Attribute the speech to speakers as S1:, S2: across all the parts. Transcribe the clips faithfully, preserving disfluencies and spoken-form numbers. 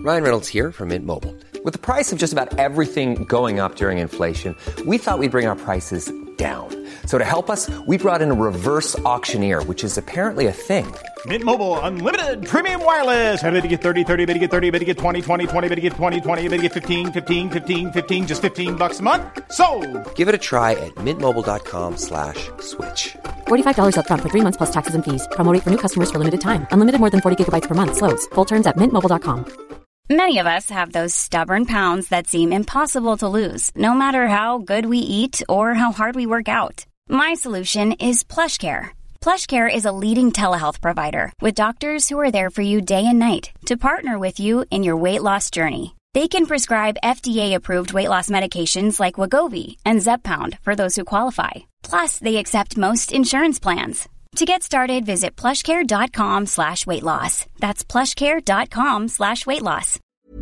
S1: Ryan Reynolds here from Mint Mobile. With the price of just about everything going up during inflation, we thought we'd bring our prices down. So to help us, we brought in a reverse auctioneer, which is apparently a thing.
S2: Mint Mobile Unlimited Premium Wireless. How to get thirty, thirty, how to get thirty, how to get twenty, twenty, twenty, how to get twenty, twenty, how to get fifteen, fifteen, fifteen, fifteen, just fifteen bucks a month? Sold! Give it a try at mintmobile.com slash switch.
S3: forty-five dollars up front for three months plus taxes and fees. Promo rate for new customers for limited time. Unlimited more than forty gigabytes per month. Slows full terms at mint mobile dot com.
S4: Many of us have those stubborn pounds that seem impossible to lose, no matter how good we eat or how hard we work out. My solution is PlushCare. PlushCare is a leading telehealth provider with doctors who are there for you day and night to partner with you in your weight loss journey. They can prescribe F D A-approved weight loss medications like Wegovy and Zepbound for those who qualify. Plus, they accept most insurance plans. To get started, visit plushcare.com slash weight loss. That's plushcare.com slash weight loss.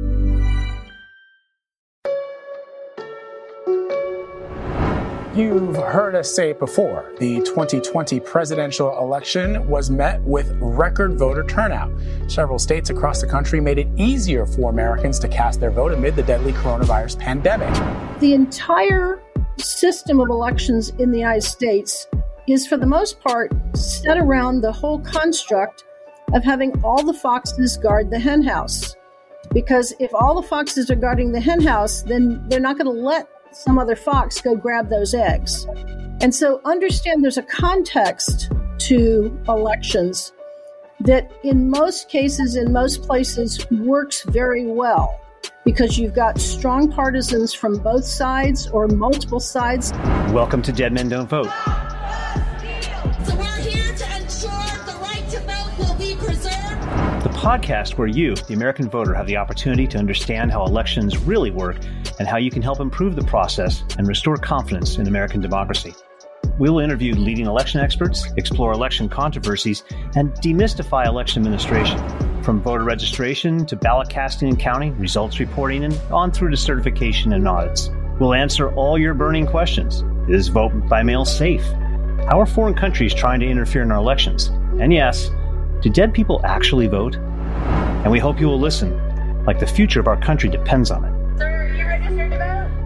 S5: You've heard us say it before. The twenty twenty presidential election was met with record voter turnout. Several states across the country made it easier for Americans to cast their vote amid the deadly coronavirus pandemic.
S6: The entire system of elections in the United States is, for the most part, set around the whole construct of having all the foxes guard the hen house. Because if all the foxes are guarding the hen house, then they're not going to let some other fox go grab those eggs. And so understand there's a context to elections that in most cases, in most places, works very well. Because you've got strong partisans from both sides or multiple sides.
S2: Welcome to Dead Men Don't Vote.
S7: So we're here to ensure the right to vote will be preserved.
S2: The podcast where you, the American voter, have the opportunity to understand how elections really work and how you can help improve the process and restore confidence in American democracy. We will interview leading election experts, explore election controversies, and demystify election administration. From voter registration to ballot casting and counting, results reporting, and on through to certification and audits. We'll answer all your burning questions. Is vote by mail safe? How are foreign countries trying to interfere in our elections? And yes, do dead people actually vote? And we hope you will listen, like the future of our country depends on it.
S7: Sir, are you registered to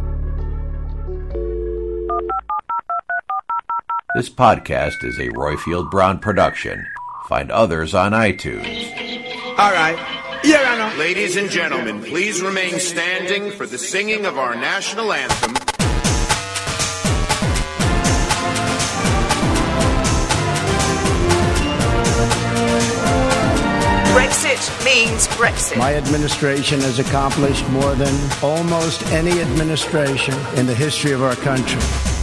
S7: vote?
S8: This podcast is a Royfield Brown production. Find others on iTunes.
S9: All right. Your Honor. Ladies and gentlemen, please remain standing for the singing of our national anthem.
S10: Brexit means Brexit.
S11: My administration has accomplished more than almost any administration in the history of our country.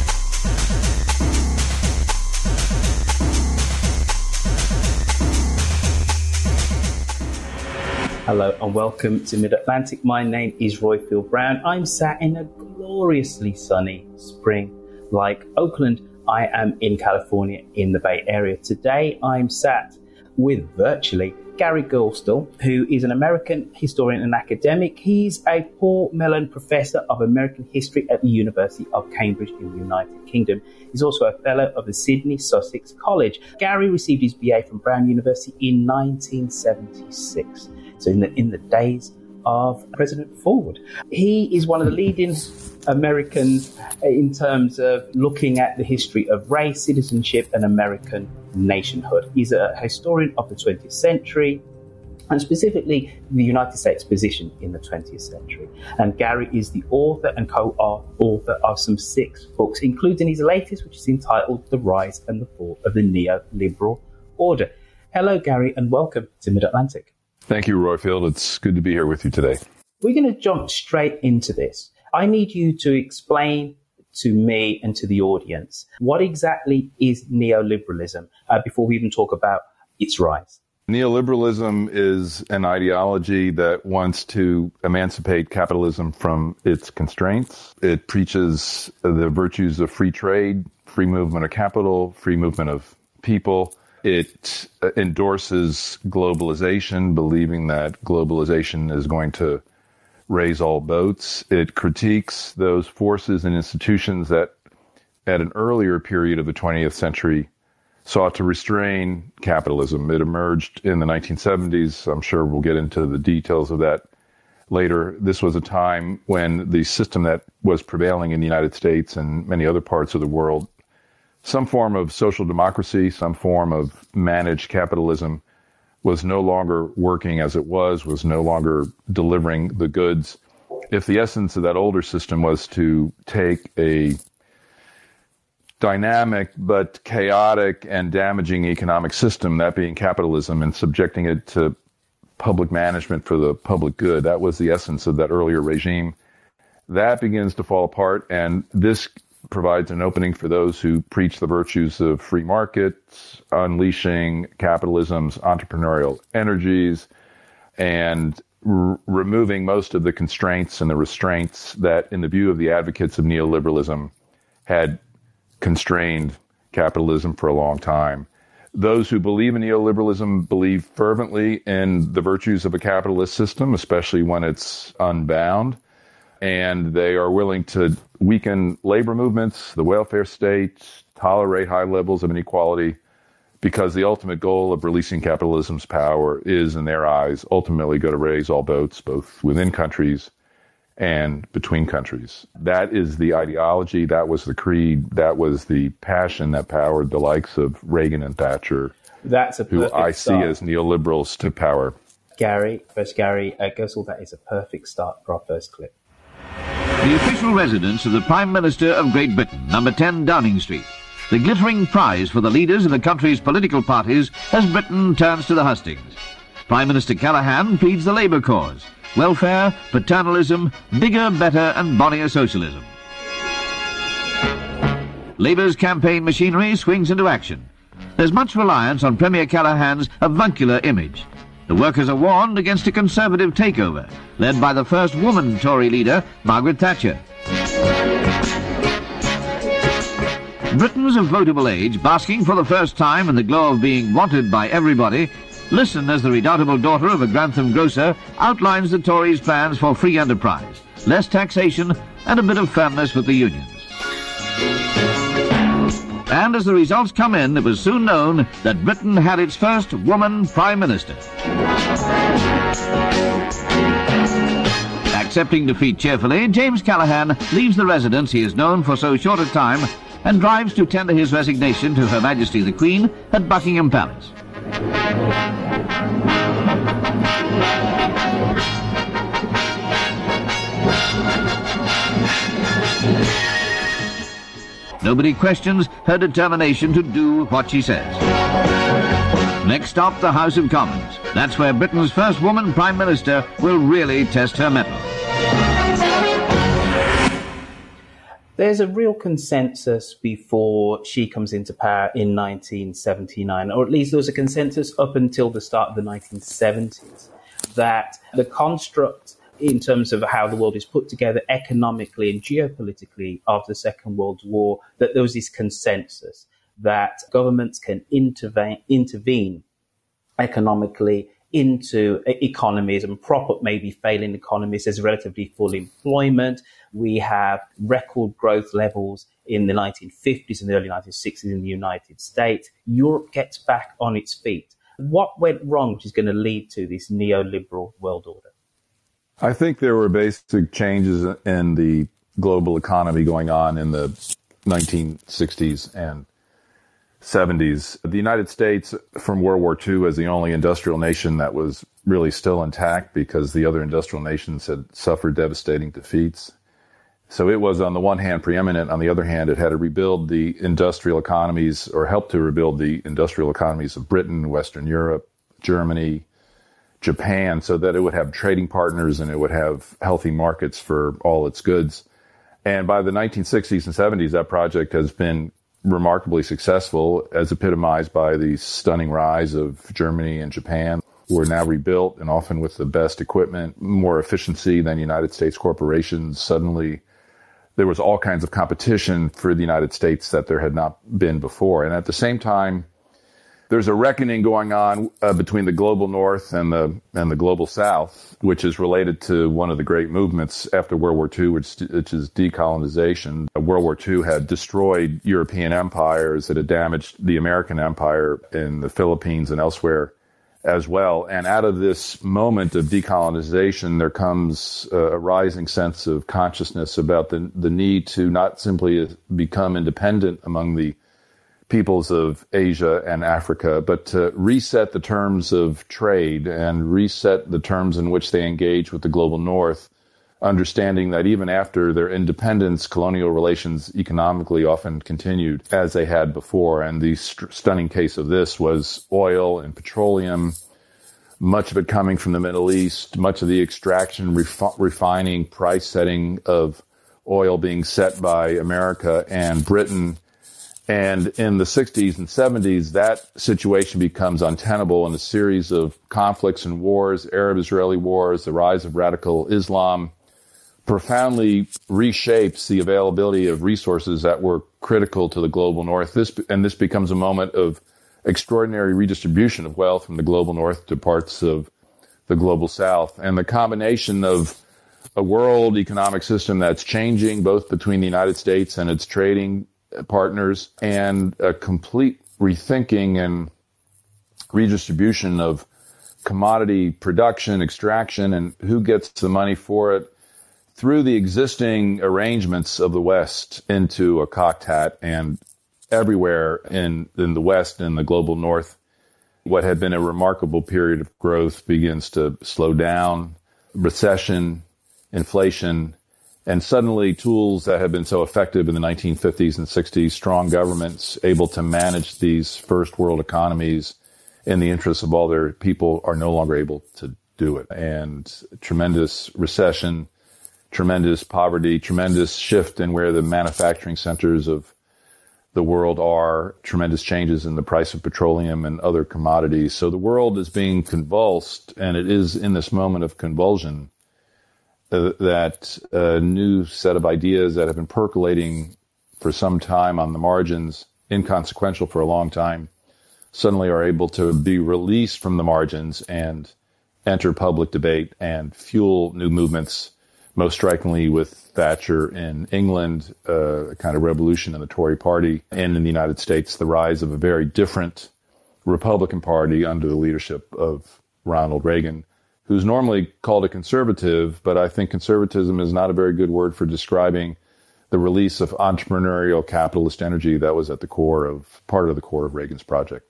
S12: Hello and welcome to Mid-Atlantic. My name is Royfield Brown. I'm sat in a gloriously sunny spring-like Oakland. I am in California in the Bay Area. Today I'm sat with virtually Gary Goldstill, who is an American historian and academic. He's a Paul Mellon Professor of American History at the University of Cambridge in the United Kingdom. He's also a Fellow of the Sydney Sussex College. Gary received his B A from Brown University in nineteen seventy-six. So in the, in the days of President Ford. He is one of the leading Americans in terms of looking at the history of race, citizenship, and American nationhood. He's a historian of the twentieth century, and specifically the United States position in the twentieth century. And Gary is the author and co-author of some six books, including his latest, which is entitled The Rise and the Fall of the Neoliberal Order. Hello, Gary, and welcome to Mid-Atlantic.
S13: Thank you, Royfield. It's good to be here with you today.
S12: We're going to jump straight into this. I need you to explain to me and to the audience what exactly is neoliberalism uh, before we even talk about its rise.
S13: Neoliberalism is an ideology that wants to emancipate capitalism from its constraints. It preaches the virtues of free trade, free movement of capital, free movement of people. It endorses globalization, believing that globalization is going to raise all boats. It critiques those forces and institutions that at an earlier period of the twentieth century sought to restrain capitalism. It emerged in the nineteen seventies. I'm sure we'll get into the details of that later, this was a time when the system that was prevailing in the United States and many other parts of the world, some form of social democracy, some form of managed capitalism, was no longer working as it was, was no longer delivering the goods. If the essence of that older system was to take a dynamic but chaotic and damaging economic system, that being capitalism, and subjecting it to public management for the public good, that was the essence of that earlier regime. That begins to fall apart, and this provides an opening for those who preach the virtues of free markets, unleashing capitalism's entrepreneurial energies, and r- removing most of the constraints and the restraints that, in the view of the advocates of neoliberalism, had constrained capitalism for a long time. Those who believe in neoliberalism believe fervently in the virtues of a capitalist system, especially when it's unbound. And they are willing to weaken labor movements, the welfare state, tolerate high levels of inequality, because the ultimate goal of releasing capitalism's power is, in their eyes, ultimately going to raise all boats, both within countries and between countries. That is the ideology, that was the creed, that was the passion that powered the likes of Reagan and Thatcher,
S12: That's a
S13: who I
S12: start.
S13: see as neoliberals to power.
S12: Gary, Professor Gary uh, Gerstle, that is a perfect start for our first clip.
S14: The official residence of the Prime Minister of Great Britain, number ten Downing Street. The glittering prize for the leaders of the country's political parties as Britain turns to the hustings. Prime Minister Callaghan pleads the Labour cause. Welfare, paternalism, bigger, better and bonnier socialism. Labour's campaign machinery swings into action. There's much reliance on Premier Callaghan's avuncular image. The workers are warned against a Conservative takeover, led by the first woman Tory leader, Margaret Thatcher. Britons of votable age, basking for the first time in the glow of being wanted by everybody, listen as the redoubtable daughter of a Grantham grocer outlines the Tories' plans for free enterprise, less taxation, and a bit of firmness with the unions. And as the results come in, it was soon known that Britain had its first woman Prime Minister. Accepting defeat cheerfully, James Callaghan leaves the residence he has known for so short a time and drives to tender his resignation to Her Majesty the Queen at Buckingham Palace. Nobody questions her determination to do what she says. Next stop, the House of Commons. That's where Britain's first woman Prime Minister will really test her mettle.
S12: There's a real consensus before she comes into power in nineteen seventy-nine, or at least there was a consensus up until the start of the nineteen seventies, that the construct in terms of how the world is put together economically and geopolitically after the Second World War, that there was this consensus that governments can intervene, intervene economically into economies and prop up maybe failing economies. There's relatively full employment. We have record growth levels in the nineteen fifties and the early nineteen sixties in the United States. Europe gets back on its feet. What went wrong, which is going to lead to this neoliberal world order?
S13: I think there were basic changes in the global economy going on in the nineteen sixties and seventies. The United States, from World War Two, as the only industrial nation that was really still intact because the other industrial nations had suffered devastating defeats. So it was, on the one hand, preeminent. On the other hand, it had to rebuild the industrial economies, or help to rebuild the industrial economies of Britain, Western Europe, Germany, Japan, so that it would have trading partners and it would have healthy markets for all its goods. And by the nineteen sixties and seventies, that project has been remarkably successful, as epitomized by the stunning rise of Germany and Japan. We're now rebuilt, and often with the best equipment, more efficiency than United States corporations. Suddenly, there was all kinds of competition for the United States that there had not been before. And at the same time, there's a reckoning going on uh, between the global North and the and the global South, which is related to one of the great movements after World War Two, which, which is decolonization. World War Two had destroyed European empires. It had damaged the American empire in the Philippines and elsewhere. as well. And out of this moment of decolonization, there comes uh, a rising sense of consciousness about the, the need to not simply become independent among the peoples of Asia and Africa, but to reset the terms of trade and reset the terms in which they engage with the global North, understanding that even after their independence, colonial relations economically often continued as they had before. And the st- stunning case of this was oil and petroleum, much of it coming from the Middle East, much of the extraction, ref- refining, price setting of oil being set by America and Britain. And in the sixties and seventies, that situation becomes untenable in a series of conflicts and wars, Arab-Israeli wars, the rise of radical Islam, profoundly reshapes the availability of resources that were critical to the global North. This, and this becomes a moment of extraordinary redistribution of wealth from the global North to parts of the global South. And the combination of a world economic system that's changing both between the United States and its trading partners and a complete rethinking and redistribution of commodity production, extraction, and who gets the money for it through the existing arrangements of the West into a cocked hat. And everywhere in, in the West and the global North, what had been a remarkable period of growth begins to slow down, recession, inflation, and suddenly tools that had been so effective in the nineteen fifties and sixties, strong governments able to manage these first world economies in the interests of all their people, are no longer able to do it. And tremendous recession, tremendous poverty, tremendous shift in where the manufacturing centers of the world are, tremendous changes in the price of petroleum and other commodities. So the world is being convulsed, and it is in this moment of convulsion uh, that a new set of ideas that have been percolating for some time on the margins, inconsequential for a long time, suddenly are able to be released from the margins and enter public debate and fuel new movements, most strikingly with Thatcher in England, uh, a kind of revolution in the Tory party, and in the United States, the rise of a very different Republican Party under the leadership of Ronald Reagan, who's normally called a conservative, but I think conservatism is not a very good word for describing the release of entrepreneurial capitalist energy that was at the core of, part of the core of Reagan's project.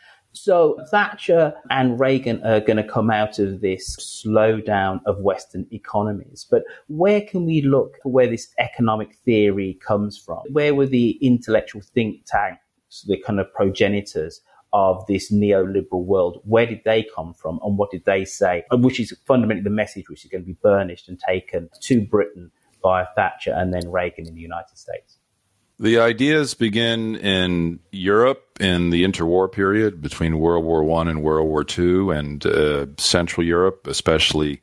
S12: So Thatcher and Reagan are going to come out of this slowdown of Western economies. But where can we look for where this economic theory comes from? Where were the intellectual think tanks, the kind of progenitors of this neoliberal world? Where did they come from and what did they say? Which is fundamentally the message which is going to be burnished and taken to Britain by Thatcher and then Reagan in the United States.
S13: The ideas begin in Europe in the interwar period between World War One and World War Two, and uh, Central Europe, especially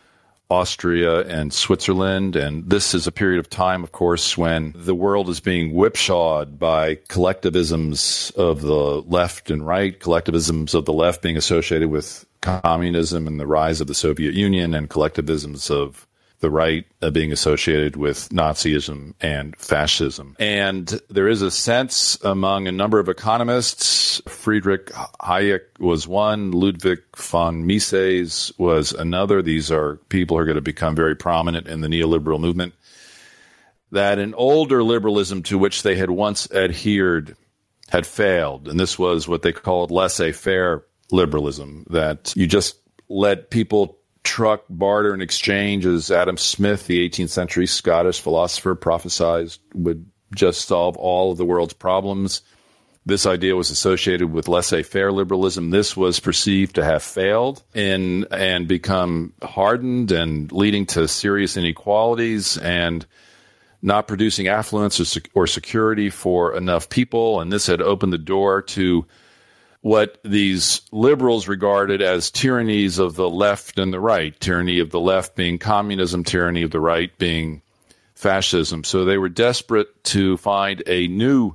S13: Austria and Switzerland. And this is a period of time, of course, when the world is being whipshawed by collectivisms of the left and right, collectivisms of the left being associated with communism and the rise of the Soviet Union, and collectivisms of the right uh, being associated with Nazism and fascism. And there is a sense among a number of economists, Friedrich Hayek was one, Ludwig von Mises was another. These are people who are going to become very prominent in the neoliberal movement, that an older liberalism to which they had once adhered had failed. And this was what they called laissez-faire liberalism, that you just let people truck, barter, and exchange, as Adam Smith, the eighteenth century Scottish philosopher, prophesied would just solve all of the world's problems. This idea was associated with laissez-faire liberalism. This was perceived to have failed in, and become hardened and leading to serious inequalities and not producing affluence or, sec- or security for enough people. And this had opened the door to what these liberals regarded as tyrannies of the left and the right, tyranny of the left being communism, tyranny of the right being fascism. So they were desperate to find a new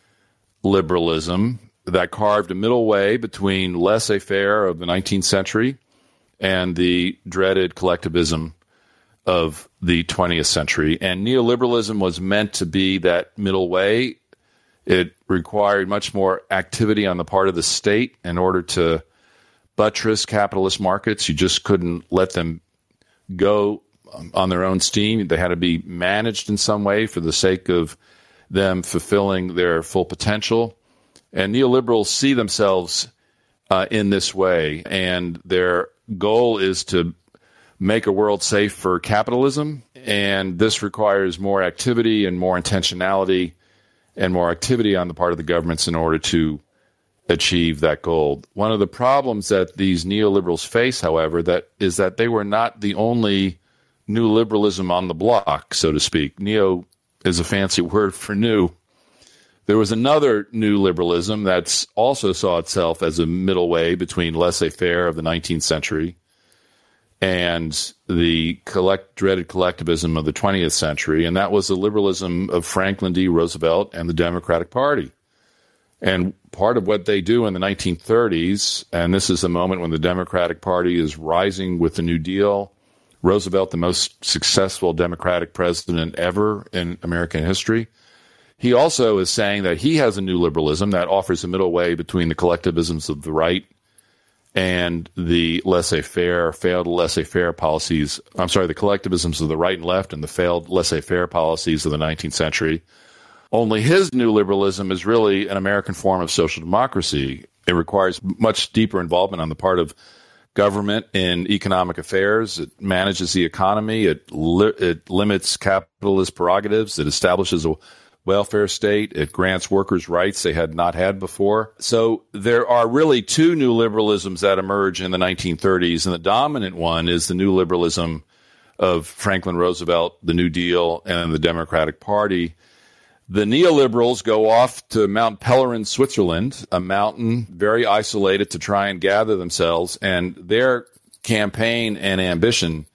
S13: liberalism that carved a middle way between laissez-faire of the nineteenth century and the dreaded collectivism of the twentieth century. And neoliberalism was meant to be that middle way. It required much more activity on the part of the state in order to buttress capitalist markets. You just couldn't let them go on their own steam. They had to be managed in some way for the sake of them fulfilling their full potential. And neoliberals see themselves uh, in this way, and their goal is to make a world safe for capitalism, and this requires more activity and more intentionality and more activity on the part of the governments in order to achieve that goal. One of the problems that these neoliberals face, however, that is that they were not the only new liberalism on the block, so to speak. Neo is a fancy word for new. There was another new liberalism that also saw itself as a middle way between laissez-faire of the nineteenth century and the collect, dreaded collectivism of the twentieth century, and that was the liberalism of Franklin D. Roosevelt and the Democratic Party. And part of what they do in the nineteen thirties, and this is the moment when the Democratic Party is rising with the New Deal, Roosevelt, the most successful Democratic president ever in American history, he also is saying that he has a new liberalism that offers a middle way between the collectivisms of the right and the laissez-faire, failed laissez-faire policies, I'm sorry, the collectivisms of the right and left and the failed laissez-faire policies of the nineteenth century. Only his new liberalism is really an American form of social democracy. It requires much deeper involvement on the part of government in economic affairs. It manages the economy. It, li- it limits capitalist prerogatives. It establishes a welfare state. It grants workers rights they had not had before. So there are really two new liberalisms that emerge in the nineteen thirties, and the dominant one is the new liberalism of Franklin Roosevelt, the New Deal, and the Democratic Party. The neoliberals go off to Mount Pelerin, Switzerland, a mountain very isolated, to try and gather themselves, and their campaign and ambition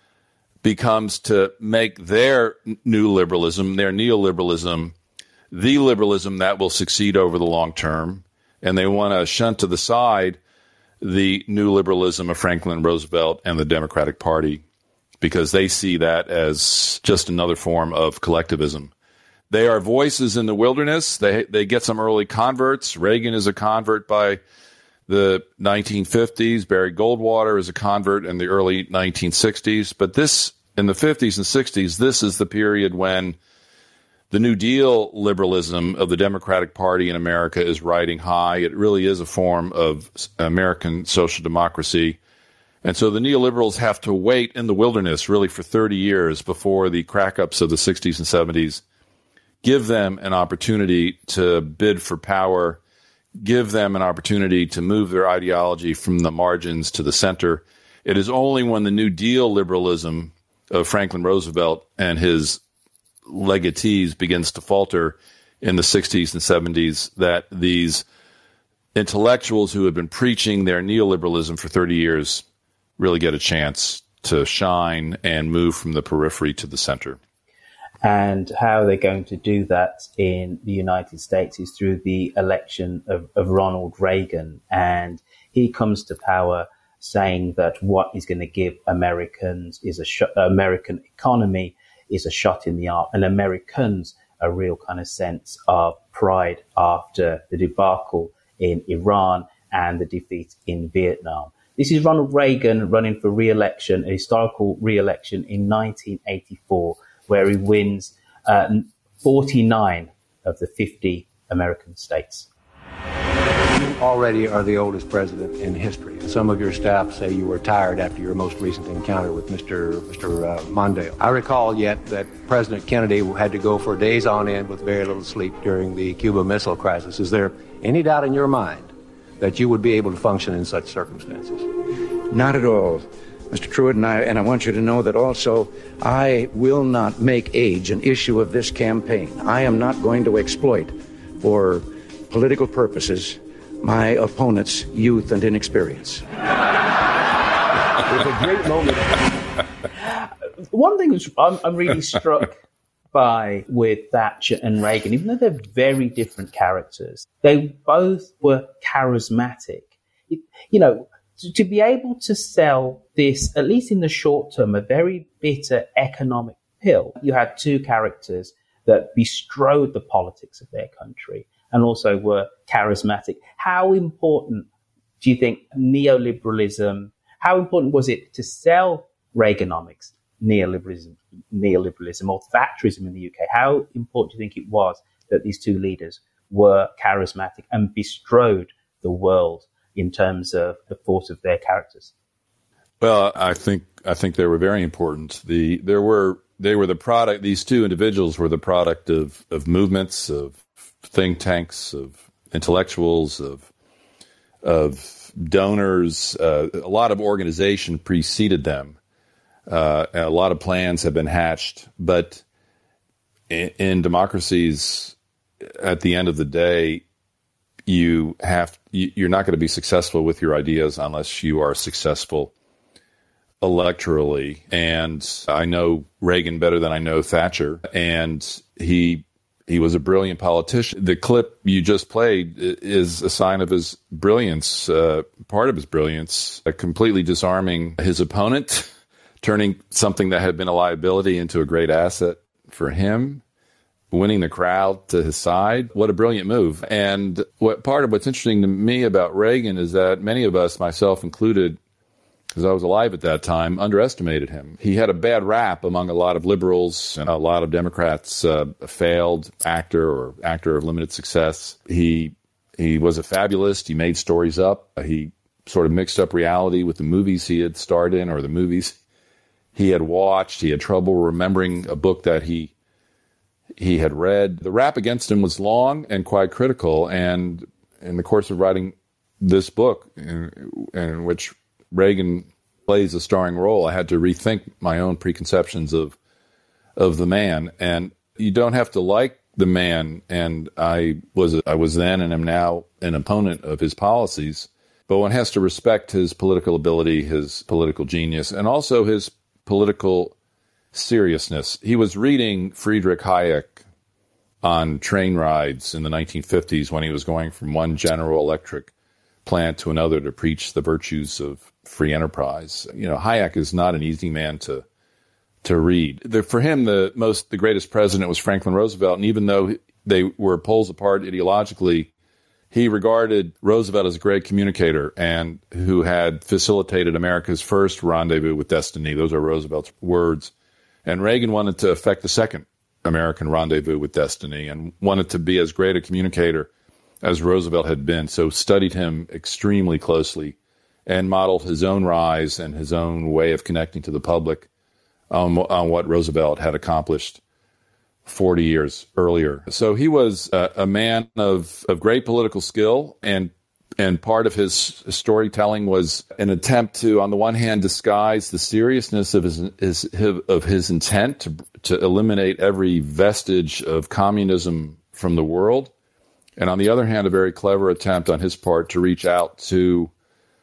S13: becomes to make their new liberalism, their neoliberalism, the liberalism that will succeed over the long term. And they want to shunt to the side the new liberalism of Franklin Roosevelt and the Democratic Party because they see that as just another form of collectivism. They are voices in the wilderness. They they get some early converts. Reagan is a convert by the nineteen fifties. Barry Goldwater is a convert in the early nineteen sixties. But this, in the fifties and sixties, this is the period when the New Deal liberalism of the Democratic Party in America is riding high. It really is a form of American social democracy. And so the neoliberals have to wait in the wilderness really for thirty years before the crack-ups of the sixties and seventies give them an opportunity to bid for power, give them an opportunity to move their ideology from the margins to the center. It is only when the New Deal liberalism of Franklin Roosevelt and his legatees begins to falter in the sixties and seventies that these intellectuals who have been preaching their neoliberalism for thirty years really get a chance to shine and move from the periphery to the center.
S12: And how they're going to do that in the United States is through the election of, of Ronald Reagan. And he comes to power saying that what is going to give Americans is a sh- American economy is a shot in the arm, and Americans a real kind of sense of pride after the debacle in Iran and the defeat in Vietnam. This is Ronald Reagan running for re-election, a historical re-election in nineteen eighty-four, where he wins uh, forty-nine of the fifty American states.
S15: You already are the oldest president in history. Some of your staff say you were tired after your most recent encounter with Mister Mister Uh, Mondale. I recall yet that President Kennedy had to go for days on end with very little sleep during the Cuba Missile Crisis. Is there any doubt in your mind that you would be able to function in such circumstances?
S16: Not at all, Mister Truitt, and I, and I want you to know that also I will not make age an issue of this campaign. I am not going to exploit for political purposes my opponent's youth and inexperience.
S15: It's a great moment.
S12: One thing which I'm, I'm really struck by with Thatcher and Reagan, even though they're very different characters, they both were charismatic. It, you know, to, to be able to sell this, at least in the short term, a very bitter economic pill. You had two characters that bestrode the politics of their country and also were charismatic. How important do you think neoliberalism, how important was it to sell Reaganomics, neoliberalism, neoliberalism or Thatcherism in the U K? How important do you think it was that these two leaders were charismatic and bestrode the world in terms of the force of their characters?
S13: Well, I think I think they were very important. The there were they were the product. These two individuals were the product of of movements, of think tanks, of intellectuals, of of donors. Uh, a lot of organization preceded them. Uh, a lot of plans have been hatched, but in, in democracies, at the end of the day, you have you, you're not going to be successful with your ideas unless you are successful electorally. And I know Reagan better than I know Thatcher, and he he was a brilliant politician. The clip you just played is a sign of his brilliance, uh, part of his brilliance, uh, completely disarming his opponent, turning something that had been a liability into a great asset for him, winning the crowd to his side. What a brilliant move. And what part of what's interesting to me about Reagan is that many of us, myself included, because I was alive at that time, underestimated him. He had a bad rap among a lot of liberals and a lot of Democrats, uh, a failed actor or actor of limited success. He he was a fabulist. He made stories up. He sort of mixed up reality with the movies he had starred in or the movies he had watched. He had trouble remembering a book that he he had read. The rap against him was long and quite critical. And in the course of writing this book, in, in which Reagan plays a starring role, I had to rethink my own preconceptions of of the man. And you don't have to like the man. And I was I was then and am now an opponent of his policies. But one has to respect his political ability, his political genius, and also his political seriousness. He was reading Friedrich Hayek on train rides in the nineteen fifties when he was going from one General Electric plant to another to preach the virtues of free enterprise. You know, Hayek is not an easy man to to read. The, for him, the most the greatest president was Franklin Roosevelt, and even though they were poles apart ideologically, he regarded Roosevelt as a great communicator and who had facilitated America's first rendezvous with destiny. Those are Roosevelt's words. And Reagan wanted to effect the second American rendezvous with destiny and wanted to be as great a communicator as Roosevelt had been, so studied him extremely closely and modeled his own rise and his own way of connecting to the public on, on what Roosevelt had accomplished forty years earlier. So he was a, a man of, of great political skill, and and part of his storytelling was an attempt to, on the one hand, disguise the seriousness of his, his, his of his intent to to eliminate every vestige of communism from the world, and on the other hand, a very clever attempt on his part to reach out to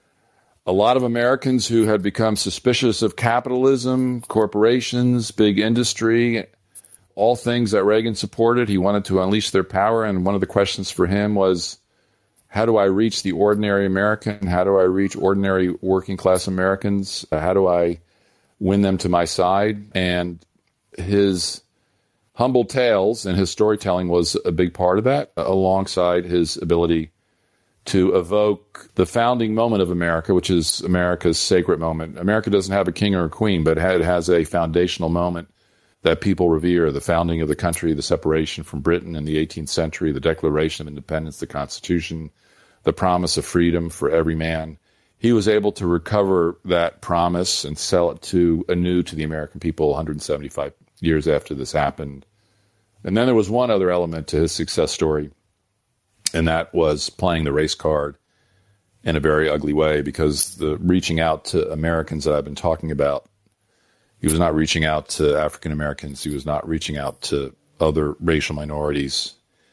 S13: a lot of Americans who had become suspicious of capitalism, corporations, big industry, all things that Reagan supported. He wanted to unleash their power, and one of the questions for him was, how do I reach the ordinary American? How do I reach ordinary working class Americans? How do I win them to my side? And his humble tales and his storytelling was a big part of that, alongside his ability to evoke the founding moment of America, which is America's sacred moment. America doesn't have a king or a queen, but it has a foundational moment that people revere: the founding of the country, the separation from Britain in the eighteenth century, the Declaration of Independence, the Constitution, the promise of freedom for every man. He was able to recover that promise and sell it to anew to the American people one hundred seventy-five years after this happened. And then there was one other element to his success story, and that was playing the race card in a very ugly way, because the reaching out to Americans that I've been talking about, he was not reaching out to African Americans. He was not reaching out to other racial minorities.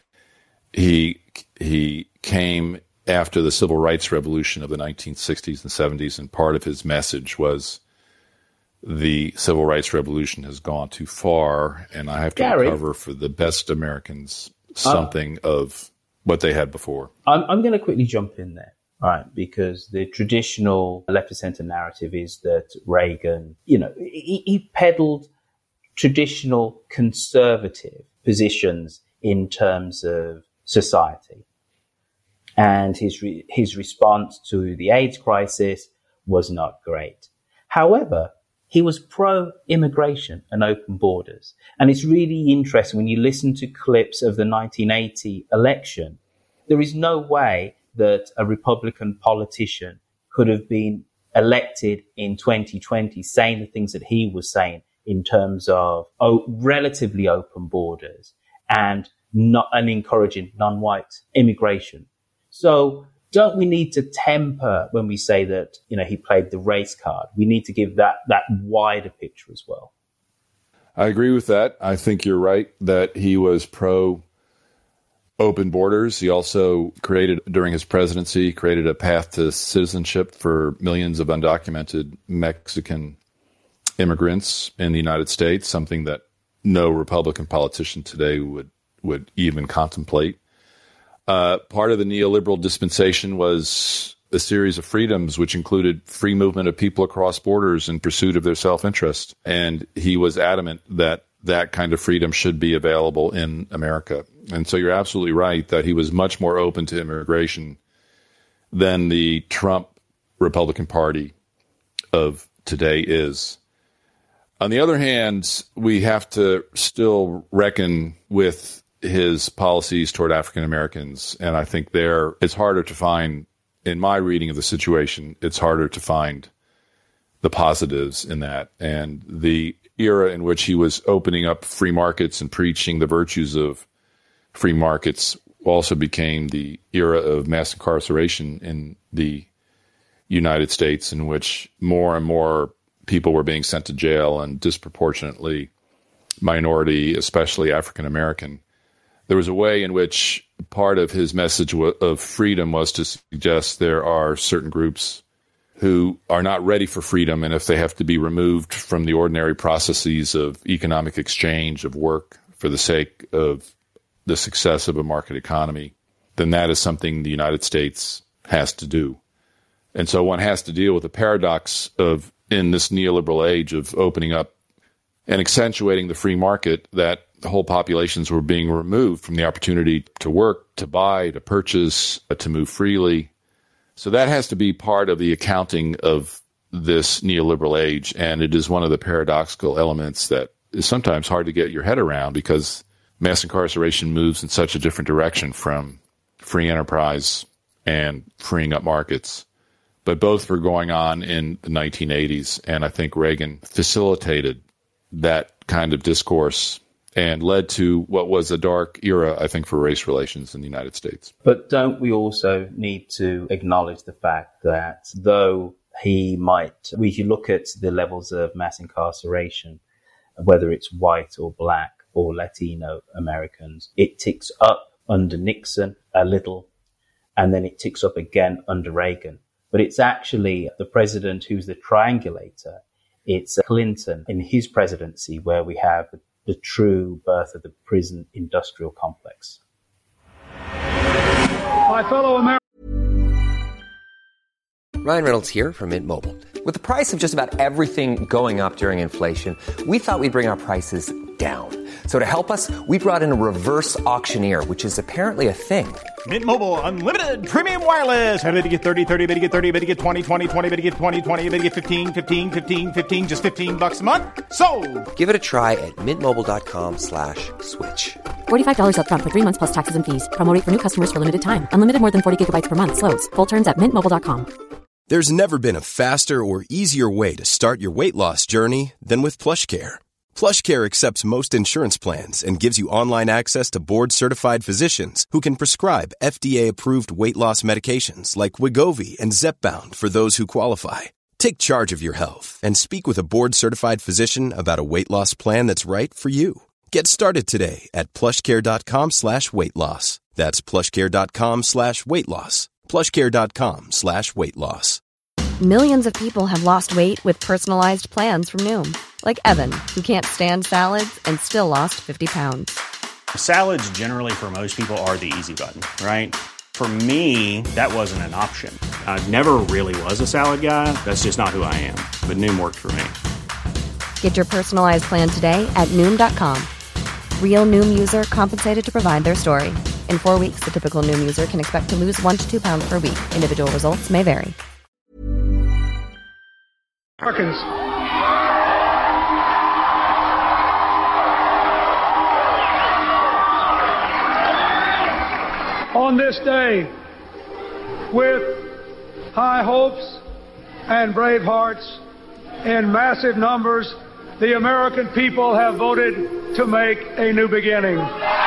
S13: He he came after the civil rights revolution of the nineteen sixties and seventies, and part of his message was the civil rights revolution has gone too far, and I have to
S12: Gary,
S13: recover for the best Americans something uh, of what they had before.
S12: I'm, I'm going to quickly jump in there. All right, because the traditional left of center narrative is that Reagan, you know, he, he peddled traditional conservative positions in terms of society. And his re- his response to the AIDS crisis was not great. However, he was pro-immigration and open borders. And it's really interesting when you listen to clips of the nineteen eighty election, there is no way that a Republican politician could have been elected in twenty twenty saying the things that he was saying in terms of oh, relatively open borders and not and encouraging non-white immigration. So don't we need to temper when we say that, you know, he played the race card? We need to give that, that wider picture as well.
S13: I agree with that. I think you're right that he was pro open borders. He also created, during his presidency, created a path to citizenship for millions of undocumented Mexican immigrants in the United States, something that no Republican politician today would, would even contemplate. Uh, part of the neoliberal dispensation was a series of freedoms, which included free movement of people across borders in pursuit of their self-interest. And he was adamant that that kind of freedom should be available in America. And so you're absolutely right that he was much more open to immigration than the Trump Republican Party of today is. On the other hand, we have to still reckon with his policies toward African Americans. And I think there it's harder to find, in my reading of the situation, it's harder to find the positives in that. And the era in which he was opening up free markets and preaching the virtues of free markets also became the era of mass incarceration in the United States, in which more and more people were being sent to jail, and disproportionately minority, especially African American. There was a way in which part of his message of freedom was to suggest there are certain groups who are not ready for freedom, and if they have to be removed from the ordinary processes of economic exchange, of work, for the sake of the success of a market economy, then that is something the United States has to do. And so one has to deal with the paradox of, in this neoliberal age of opening up and accentuating the free market, that the whole populations were being removed from the opportunity to work, to buy, to purchase, to move freely. So that has to be part of the accounting of this neoliberal age. And it is one of the paradoxical elements that is sometimes hard to get your head around, because mass incarceration moves in such a different direction from free enterprise and freeing up markets. But both were going on in the nineteen eighties. And I think Reagan facilitated that kind of discourse and led to what was a dark era, I think, for race relations in the United States.
S12: But don't we also need to acknowledge the fact that though he might, if you look at the levels of mass incarceration, whether it's white or black or Latino Americans, it ticks up under Nixon a little, and then it ticks up again under Reagan. But it's actually the president who's the triangulator. It's Clinton in his presidency where we have the true birth of the prison industrial complex.
S17: My fellow Americans.
S1: Ryan Reynolds here from Mint Mobile. With the price of just about everything going up during inflation, we thought we'd bring our prices down. So to help us, we brought in a reverse auctioneer, which is apparently a thing.
S18: Mint Mobile Unlimited Premium Wireless. How to get thirty, thirty, how to get thirty, how to get twenty, twenty, twenty, how to get twenty, twenty, how to get fifteen, fifteen, fifteen, fifteen, just fifteen bucks a month? Sold!
S1: Give it a try at mintmobile.com slash switch.
S3: forty-five dollars up front for three months plus taxes and fees. Promo rate for new customers for limited time. Unlimited more than forty gigabytes per month. Slows full terms at mint mobile dot com.
S19: There's never been a faster or easier way to start your weight loss journey than with PlushCare. PlushCare accepts most insurance plans and gives you online access to board-certified physicians who can prescribe F D A-approved weight loss medications like Wegovy and Zepbound for those who qualify. Take charge of your health and speak with a board-certified physician about a weight loss plan that's right for you. Get started today at plushcare.com slash weight loss. That's plushcare.com slash weight loss. plushcare.com slash weight loss.
S20: Millions of people have lost weight with personalized plans from Noom. Like Evan, who can't stand salads and still lost fifty pounds.
S21: Salads generally for most people are the easy button, right? For me, that wasn't an option. I never really was a salad guy. That's just not who I am. But Noom worked for me.
S20: Get your personalized plan today at Noom dot com. Real Noom user compensated to provide their story. In four weeks, the typical Noom user can expect to lose one to two pounds per week. Individual results may vary.
S17: Americans. On this day, with high hopes and brave hearts, in massive numbers, the American people have voted to make a new beginning.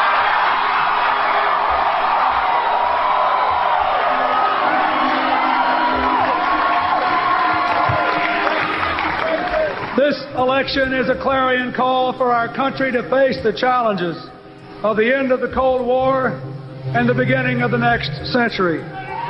S17: This election is a clarion call for our country to face the challenges of the end of the Cold War and the beginning of the next century.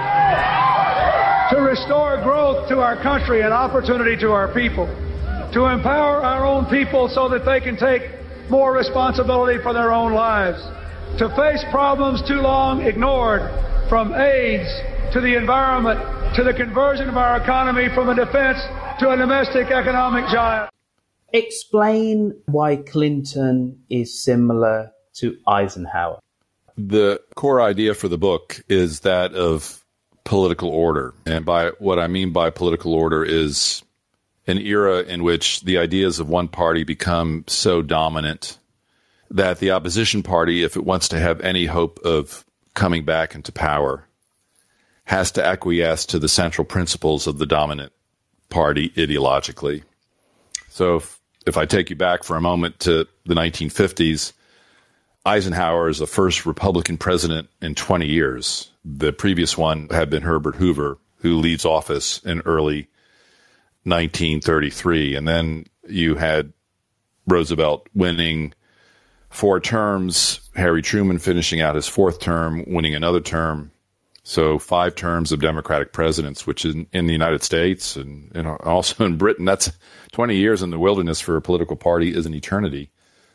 S17: To restore growth to our country and opportunity to our people. To empower our own people so that they can take more responsibility for their own lives. To face problems too long ignored, from AIDS to the environment to the conversion of our economy from a defense to a domestic economic giant.
S12: Explain why Clinton is similar to Eisenhower.
S13: The core idea for the book is that of political order. And by what I mean by political order is an era in which the ideas of one party become so dominant that the opposition party, if it wants to have any hope of coming back into power, has to acquiesce to the central principles of the dominant party ideologically. So if, if I take you back for a moment to the nineteen fifties, Eisenhower is the first Republican president in twenty years. The previous one had been Herbert Hoover, who leaves office in early nineteen thirty-three. And then you had Roosevelt winning four terms, Harry Truman finishing out his fourth term, winning another term. So five terms of Democratic presidents, which in, in the United States and, and also in Britain, that's twenty years in the wilderness for a political party is an eternity.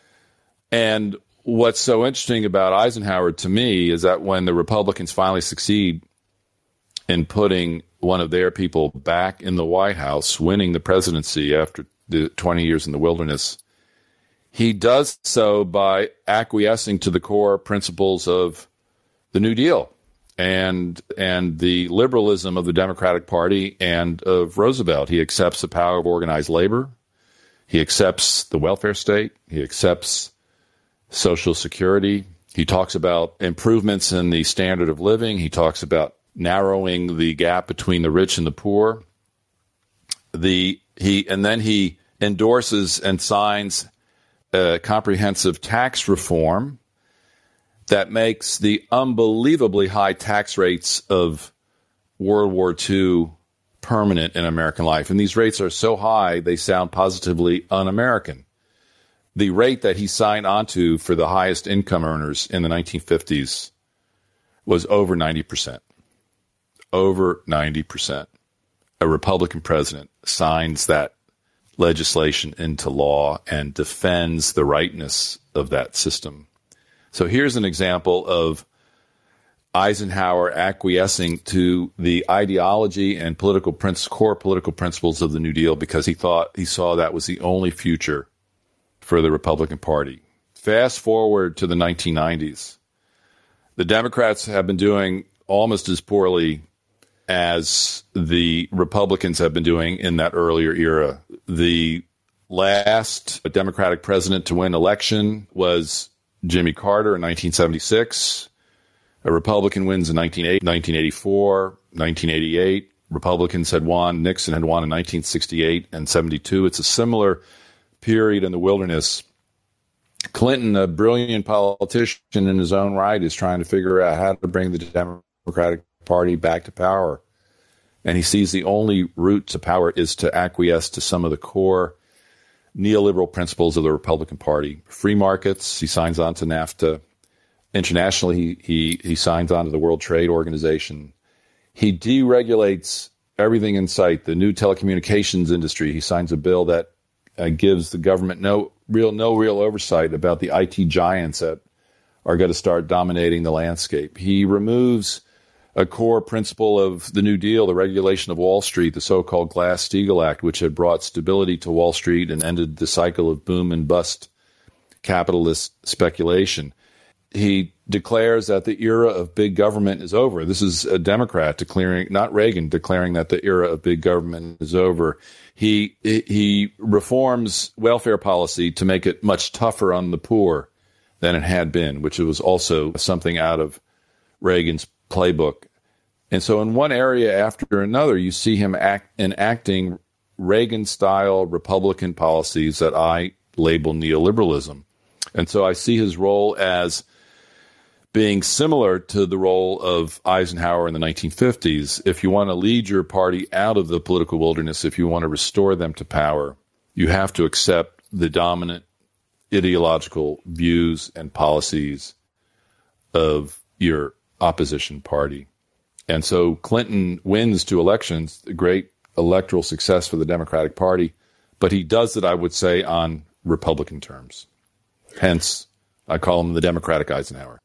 S13: And what's so interesting about Eisenhower to me is that when the Republicans finally succeed in putting one of their people back in the White House, winning the presidency after the twenty years in the wilderness, he does so by acquiescing to the core principles of the New Deal and and the liberalism of the Democratic Party and of Roosevelt. He accepts the power of organized labor. He accepts the welfare state. He accepts Social Security. He talks about improvements in the standard of living. He talks about narrowing the gap between the rich and the poor. The he and then he endorses and signs a comprehensive tax reform that makes the unbelievably high tax rates of World War Two permanent in American life. And these rates are so high, they sound positively un-American. The rate that he signed onto for the highest income earners in the nineteen fifties was over ninety percent. Over ninety percent. A Republican president signs that legislation into law and defends the rightness of that system. So here's an example of Eisenhower acquiescing to the ideology and political princ- core political principles of the New Deal because he thought he saw that was the only future for the Republican Party. Fast forward to the nineteen nineties. The Democrats have been doing almost as poorly as the Republicans have been doing in that earlier era. The last Democratic president to win election was Jimmy Carter in nineteen seventy-six. A Republican wins in nineteen eighty-four, nineteen eighty-eight. Republicans had won. Nixon had won in nineteen sixty-eight and seventy-two. It's a similar period in the wilderness. Clinton, a brilliant politician in his own right, is trying to figure out how to bring the Democratic Party back to power. And he sees the only route to power is to acquiesce to some of the core neoliberal principles of the Republican Party. Free markets, he signs on to NAFTA. Internationally, he, he, he signs on to the World Trade Organization. He deregulates everything in sight. The new telecommunications industry, he signs a bill that uh, gives the government no real no real oversight about the I T giants that are going to start dominating the landscape. He removes a core principle of the New Deal, the regulation of Wall Street, the so-called Glass-Steagall Act, which had brought stability to Wall Street and ended the cycle of boom and bust capitalist speculation. he declares that the era of big government is over. This is a Democrat declaring, not Reagan, declaring that the era of big government is over. He he reforms welfare policy to make it much tougher on the poor than it had been, which was also something out of Reagan's playbook. And so in one area after another, you see him act, enacting Reagan-style Republican policies that I label neoliberalism. And so I see his role as being similar to the role of Eisenhower in the nineteen fifties. If you want to lead your party out of the political wilderness, if you want to restore them to power, you have to accept the dominant ideological views and policies of your opposition party. And so Clinton wins two elections, a great electoral success for the Democratic Party, but he does it, I would say, on Republican terms. Hence, I call him the Democratic Eisenhower.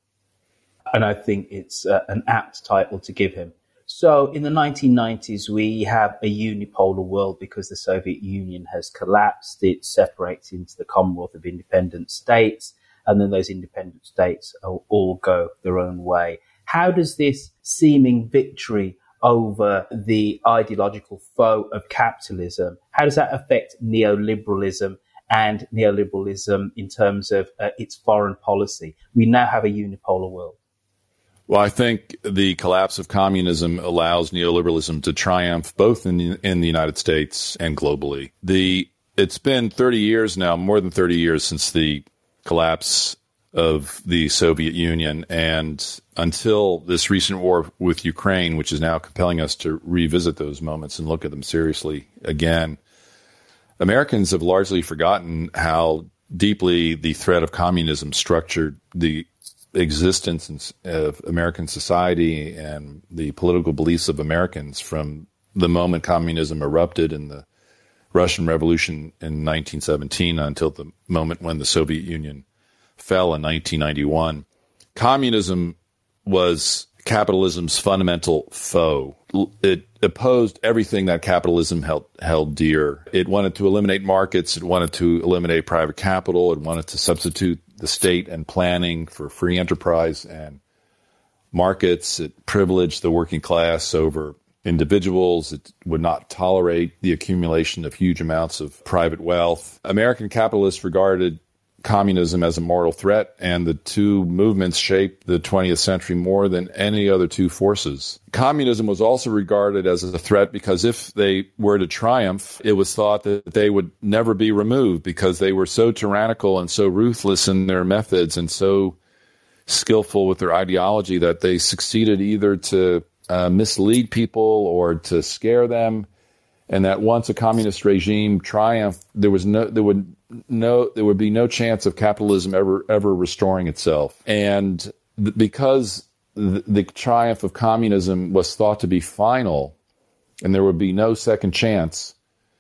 S12: And I think it's uh, an apt title to give him. So in the nineteen nineties, we have a unipolar world because the Soviet Union has collapsed. It separates into the Commonwealth of Independent States, and then those independent states all go their own way. How does this seeming victory over the ideological foe of capitalism, how does that affect neoliberalism and neoliberalism in terms of uh, its foreign policy? We now have a unipolar world.
S13: Well, I think the collapse of communism allows neoliberalism to triumph both in the, in the United States and globally. The it's been thirty years now, more than thirty years since the collapse of the Soviet Union, and until this recent war with Ukraine, which is now compelling us to revisit those moments and look at them seriously again, Americans have largely forgotten how deeply the threat of communism structured the existence of American society and the political beliefs of Americans from the moment communism erupted in the Russian Revolution in nineteen seventeen until the moment when the Soviet Union fell in nineteen ninety-one. Communism was capitalism's fundamental foe. It opposed everything that capitalism held, held dear. It wanted to eliminate markets. It wanted to eliminate private capital. It wanted to substitute the state and planning for free enterprise and markets. It privileged the working class over individuals. It would not tolerate the accumulation of huge amounts of private wealth. American capitalists regarded communism as a mortal threat, and the two movements shaped the twentieth century more than any other two forces. Communism was also regarded as a threat because if they were to triumph, it was thought that they would never be removed because they were so tyrannical and so ruthless in their methods and so skillful with their ideology that they succeeded either to uh, mislead people or to scare them, and that once a communist regime triumphed, there was no, there would no, there would be no chance of capitalism ever, ever restoring itself. And th- because th- the triumph of communism was thought to be final, and there would be no second chance,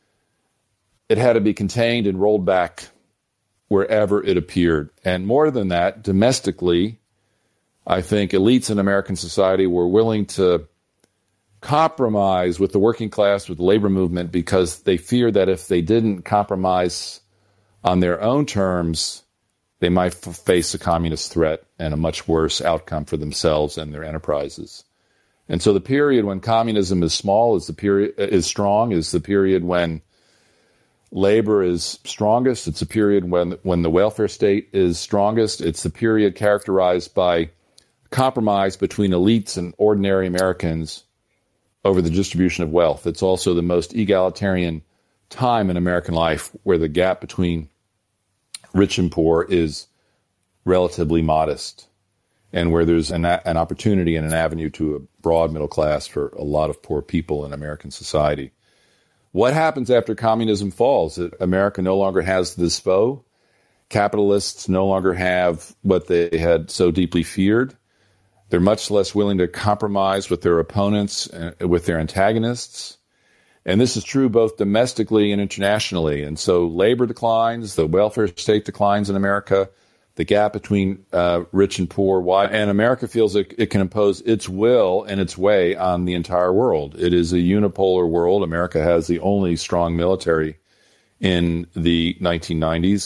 S13: it had to be contained and rolled back wherever it appeared. And more than that, domestically, I think elites in American society were willing to compromise with the working class, with the labor movement, because they feared that if they didn't compromise on their own terms, they might f- face a communist threat and a much worse outcome for themselves and their enterprises. And so the period when communism is small is the period is strong is the period when labor is strongest. It's a period when when the welfare state is strongest. It's the period characterized by compromise between elites and ordinary Americans over the distribution of wealth. It's also the most egalitarian time in American life where the gap between rich and poor is relatively modest, and where there's an, an opportunity and an avenue to a broad middle class for a lot of poor people in American society. What happens after communism falls? America no longer has this foe. Capitalists no longer have what they had so deeply feared. They're much less willing to compromise with their opponents, uh, with their antagonists. And this is true both domestically and internationally. And so labor declines, the welfare state declines in America, the gap between uh, rich and poor, and America feels it, it can impose its will and its way on the entire world. It is a unipolar world. America has the only strong military in the nineteen nineties.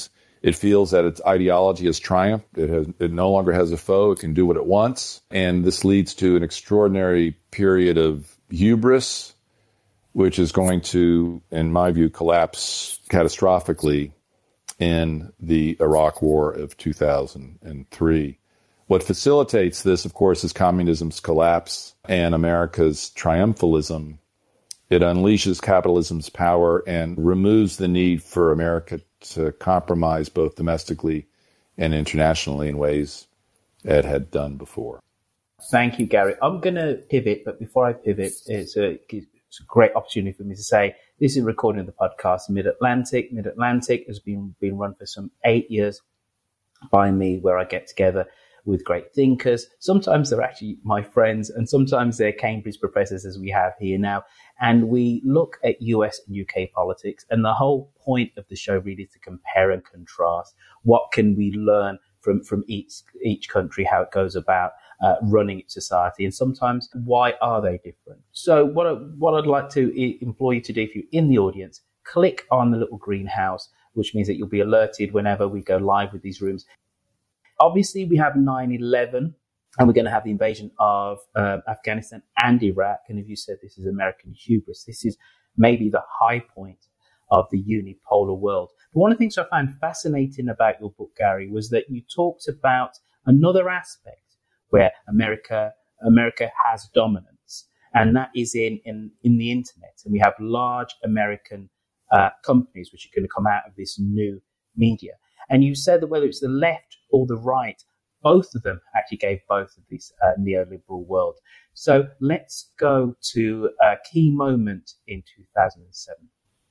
S13: It feels that its ideology has triumphed. It has, it no longer has a foe. It can do what it wants. And this leads to an extraordinary period of hubris, which is going to, in my view, collapse catastrophically in the Iraq War of two thousand three. What facilitates this, of course, is communism's collapse and America's triumphalism. It unleashes capitalism's power and removes the need for America to compromise both domestically and internationally in ways it had done before.
S12: Thank you, Gary. I'm going to pivot, but before I pivot, it's a, it's a great opportunity for me to say this is recording of the podcast Mid-Atlantic. Mid-Atlantic has been, been run for some eight years by me, where I get together with great thinkers. Sometimes they're actually my friends, and sometimes they're Cambridge professors, as we have here now. And we look at U S and U K politics. And the whole point of the show really is to compare and contrast. What can we learn from, from each, each country, how it goes about uh, running its society? And sometimes, why are they different? So what, I, what I'd like to implore you to do, if you're in the audience, click on the little greenhouse, which means that you'll be alerted whenever we go live with these rooms. Obviously, we have nine eleven, and we're going to have the invasion of uh, Afghanistan and Iraq. And if you said this is American hubris, this is maybe the high point of the unipolar world. But one of the things I found fascinating about your book, Gary, was that you talked about another aspect where America America has dominance, and that is in, in, in the internet. And we have large American uh, companies which are going to come out of this new media. And you said that whether it's the left or the right, both of them actually gave both of this uh, neoliberal world. So let's go to a key moment in two thousand seven.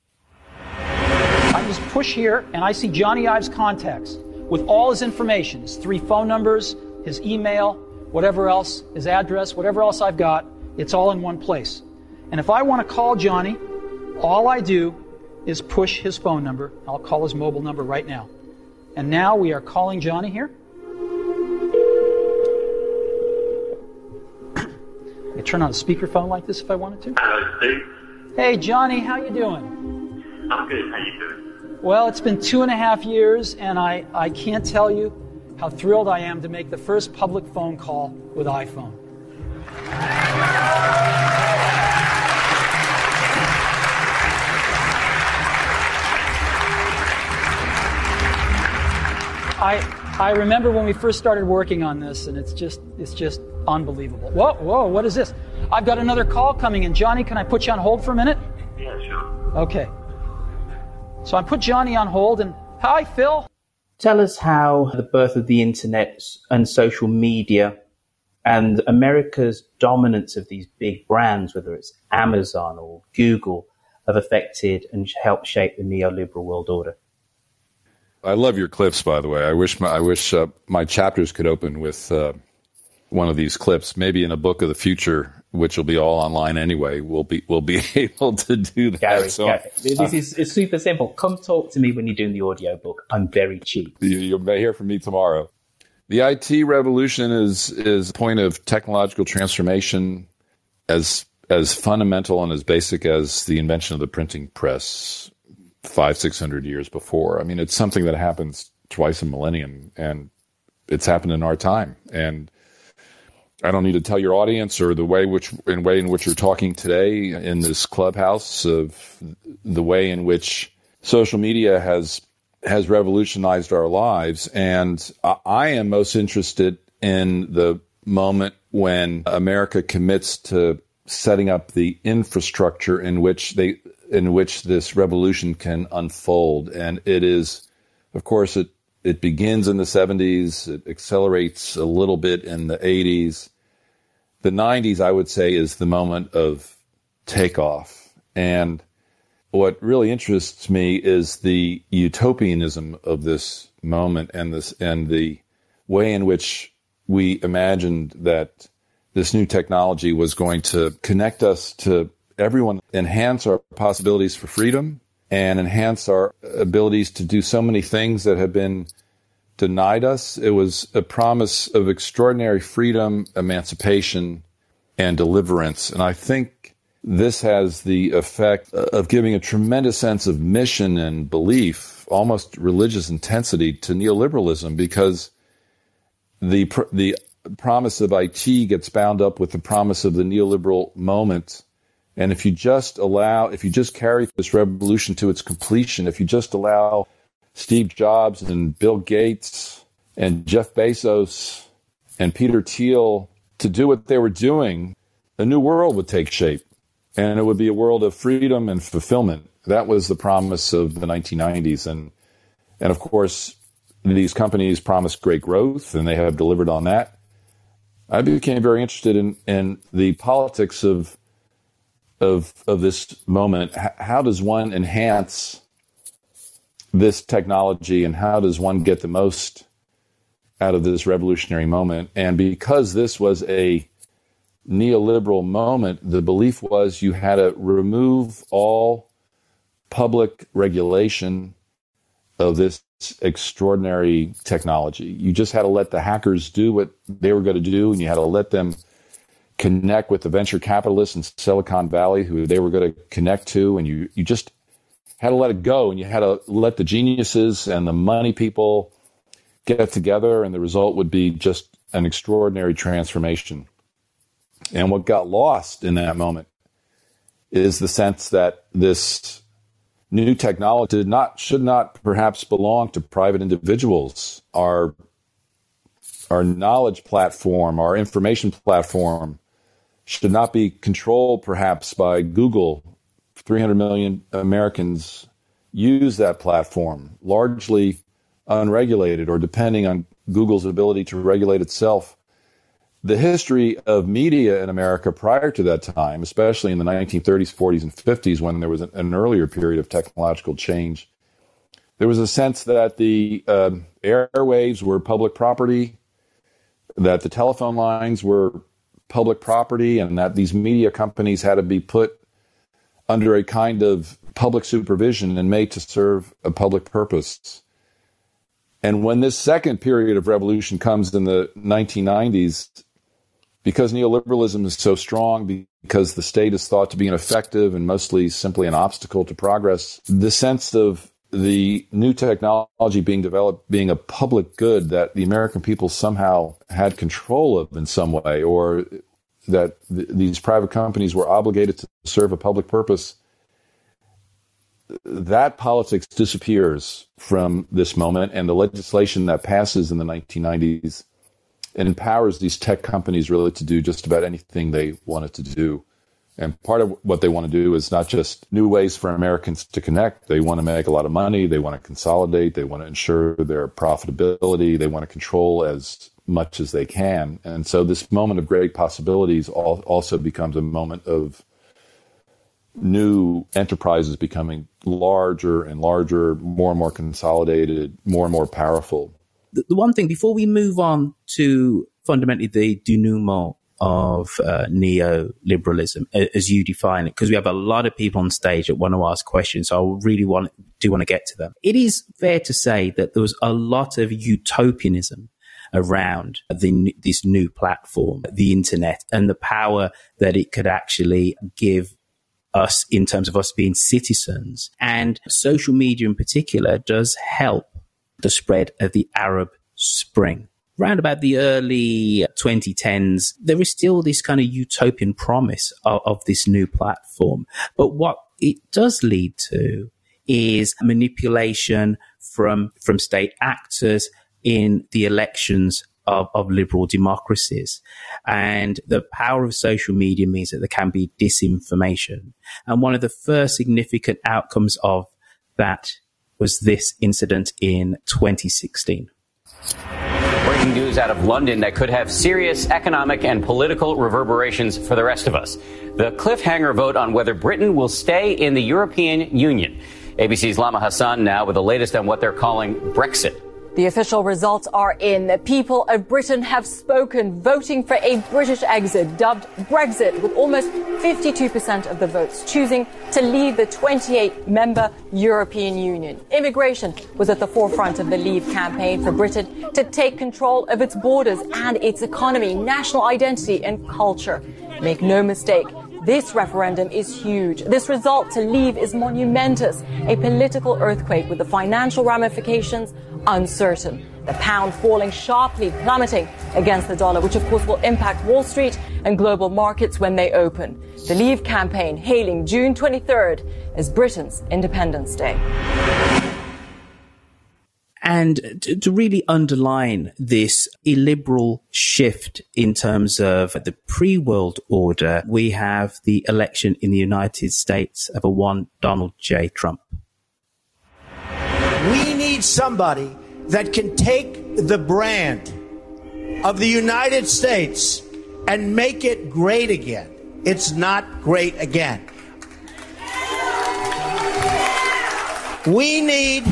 S4: I just push here, and I see Johnny Ives' contacts with all his information, his three phone numbers, his email, whatever else, his address, whatever else I've got, it's all in one place. And if I want to call Johnny, all I do is push his phone number. I'll call his mobile number right now. And now we are calling Johnny here. I could turn on a speakerphone like this if I wanted to.
S22: Hello, Steve.
S4: Hey, Johnny, how you doing?
S22: I'm good. How you doing?
S4: Well, it's been two and a half years, and I, I can't tell you how thrilled I am to make the first public phone call with iPhone. I I remember when we first started working on this, and it's just it's just unbelievable. Whoa, whoa, what is this? I've got another call coming in. Johnny, can I put you on hold for a minute?
S22: Yeah, sure.
S4: Okay. So I put Johnny on hold, and hi, Phil.
S12: Tell us how the birth of the internet and social media and America's dominance of these big brands, whether it's Amazon or Google, have affected and helped shape the neoliberal world order.
S13: I love your clips, by the way. I wish my, I wish uh, my chapters could open with uh, one of these clips. Maybe in a book of the future, which will be all online anyway, we'll be we'll be able to do that.
S12: Gary,
S13: so,
S12: Gary, this
S13: uh,
S12: is it's super simple. Come talk to me when you're doing the audio book. I'm very cheap.
S13: You, you'll hear from me tomorrow. The I T revolution is is a point of technological transformation as as fundamental and as basic as the invention of the printing press five, six hundred years before. I mean, it's something that happens twice a millennium, and it's happened in our time. And I don't need to tell your audience or the way which in way in which you're talking today in this clubhouse of the way in which social media has has revolutionized our lives. And I am most interested in the moment when America commits to setting up the infrastructure in which they in which this revolution can unfold. And it is, of course, it it begins in the seventies, it accelerates a little bit in the eighties. The nineties, I would say, is the moment of takeoff. And what really interests me is the utopianism of this moment and this and the way in which we imagined that this new technology was going to connect us to everyone, enhance our possibilities for freedom, and enhance our abilities to do so many things that have been denied us. It was a promise of extraordinary freedom, emancipation, and deliverance. And I think this has the effect of giving a tremendous sense of mission and belief almost religious intensity to neoliberalism, because the the promise of I T gets bound up with the promise of the neoliberal moment. And if you just allow, if you just carry this revolution to its completion, if you just allow Steve Jobs and Bill Gates and Jeff Bezos and Peter Thiel to do what they were doing, a new world would take shape. And it would be a world of freedom and fulfillment. That was the promise of the nineteen nineties. And, and of course, these companies promised great growth, and they have delivered on that. I became very interested in, in the politics of, of, of this moment. H- how does one enhance this technology, and how does one get the most out of this revolutionary moment? And because this was a neoliberal moment, the belief was you had to remove all public regulation of this extraordinary technology. You just had to let the hackers do what they were going to do, and you had to let them connect with the venture capitalists in Silicon Valley who they were going to connect to, and you, you just had to let it go, and you had to let the geniuses and the money people get together, and the result would be just an extraordinary transformation. And what got lost in that moment is the sense that this new technology did not, should not perhaps belong to private individuals. Our, our knowledge platform, our information platform should not be controlled perhaps by Google. three hundred million Americans use that platform, largely unregulated or depending on Google's ability to regulate itself. The history of media in America prior to that time, especially in the nineteen thirties, forties, and fifties, when there was an, an earlier period of technological change, there was a sense that the uh, airwaves were public property, that the telephone lines were public property, and that these media companies had to be put under a kind of public supervision and made to serve a public purpose. And when this second period of revolution comes in the nineteen nineties, because neoliberalism is so strong, because the state is thought to be ineffective and mostly simply an obstacle to progress, the sense of the new technology being developed being a public good that the American people somehow had control of in some way, or that th- these private companies were obligated to serve a public purpose, that politics disappears from this moment, and the legislation that passes in the nineteen nineties empowers these tech companies really to do just about anything they wanted to do. And part of what they want to do is not just new ways for Americans to connect. They want to make a lot of money. They want to consolidate. They want to ensure their profitability. They want to control as much as they can. And so this moment of great possibilities also becomes a moment of new enterprises becoming larger and larger, more and more consolidated, more and more powerful.
S12: The, the one thing, before we move on to fundamentally the denouement of uh, neoliberalism, as you define it, because we have a lot of people on stage that want to ask questions, so I really want do want to get to them. It is fair to say that there was a lot of utopianism around the, this new platform, the internet, and the power that it could actually give us in terms of us being citizens. And social media in particular does help the spread of the Arab Spring. Round about the early twenty tens, there is still this kind of utopian promise of, of this new platform. But what it does lead to is manipulation from, from state actors in the elections of, of liberal democracies. And the power of social media means that there can be disinformation. And one of the first significant outcomes of that was this incident in twenty sixteen.
S5: Breaking news out of London that could have serious economic and political reverberations for the rest of us. The cliffhanger vote on whether Britain will stay in the European Union. A B C's Lama Hassan now with the latest on what they're calling Brexit.
S6: The official results are in. The people of Britain have spoken, voting for a British exit, dubbed Brexit, with almost fifty-two percent of the votes choosing to leave the twenty-eight member European Union. Immigration was at the forefront of the Leave campaign for Britain to take control of its borders and its economy, national identity and culture. Make no mistake, This referendum is huge. This result to leave is monumentous, a political earthquake with the financial ramifications uncertain. The pound falling sharply, plummeting against the dollar, which of course will impact Wall Street and global markets when they open. The Leave campaign hailing June twenty-third as Britain's Independence Day.
S12: And to, to really underline this illiberal shift in terms of the pre-world order, we have the election in the United States of a one Donald J. Trump.
S11: We need somebody that can take the brand of the United States and make it great again. It's not great again. We need,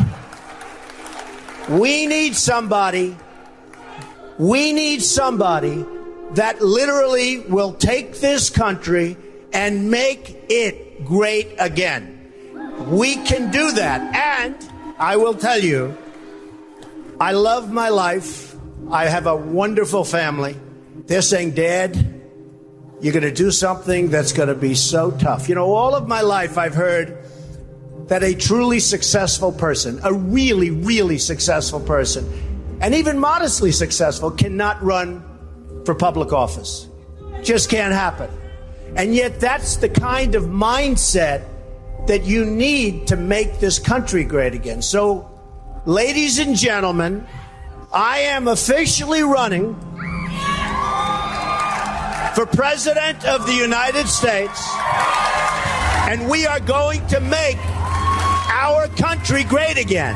S11: we need somebody, we need somebody that literally will take this country and make it great again. We can do that. And I will tell you, I love my life. I have a wonderful family. They're saying, Dad, you're going to do something that's going to be so tough. You know, all of my life I've heard that a truly successful person, a really, really successful person, and even modestly successful, cannot run for public office. Just can't happen. And yet that's the kind of mindset that you need to make this country great again. So, ladies and gentlemen, I am officially running for President of the United States, and we are going to make our country great again.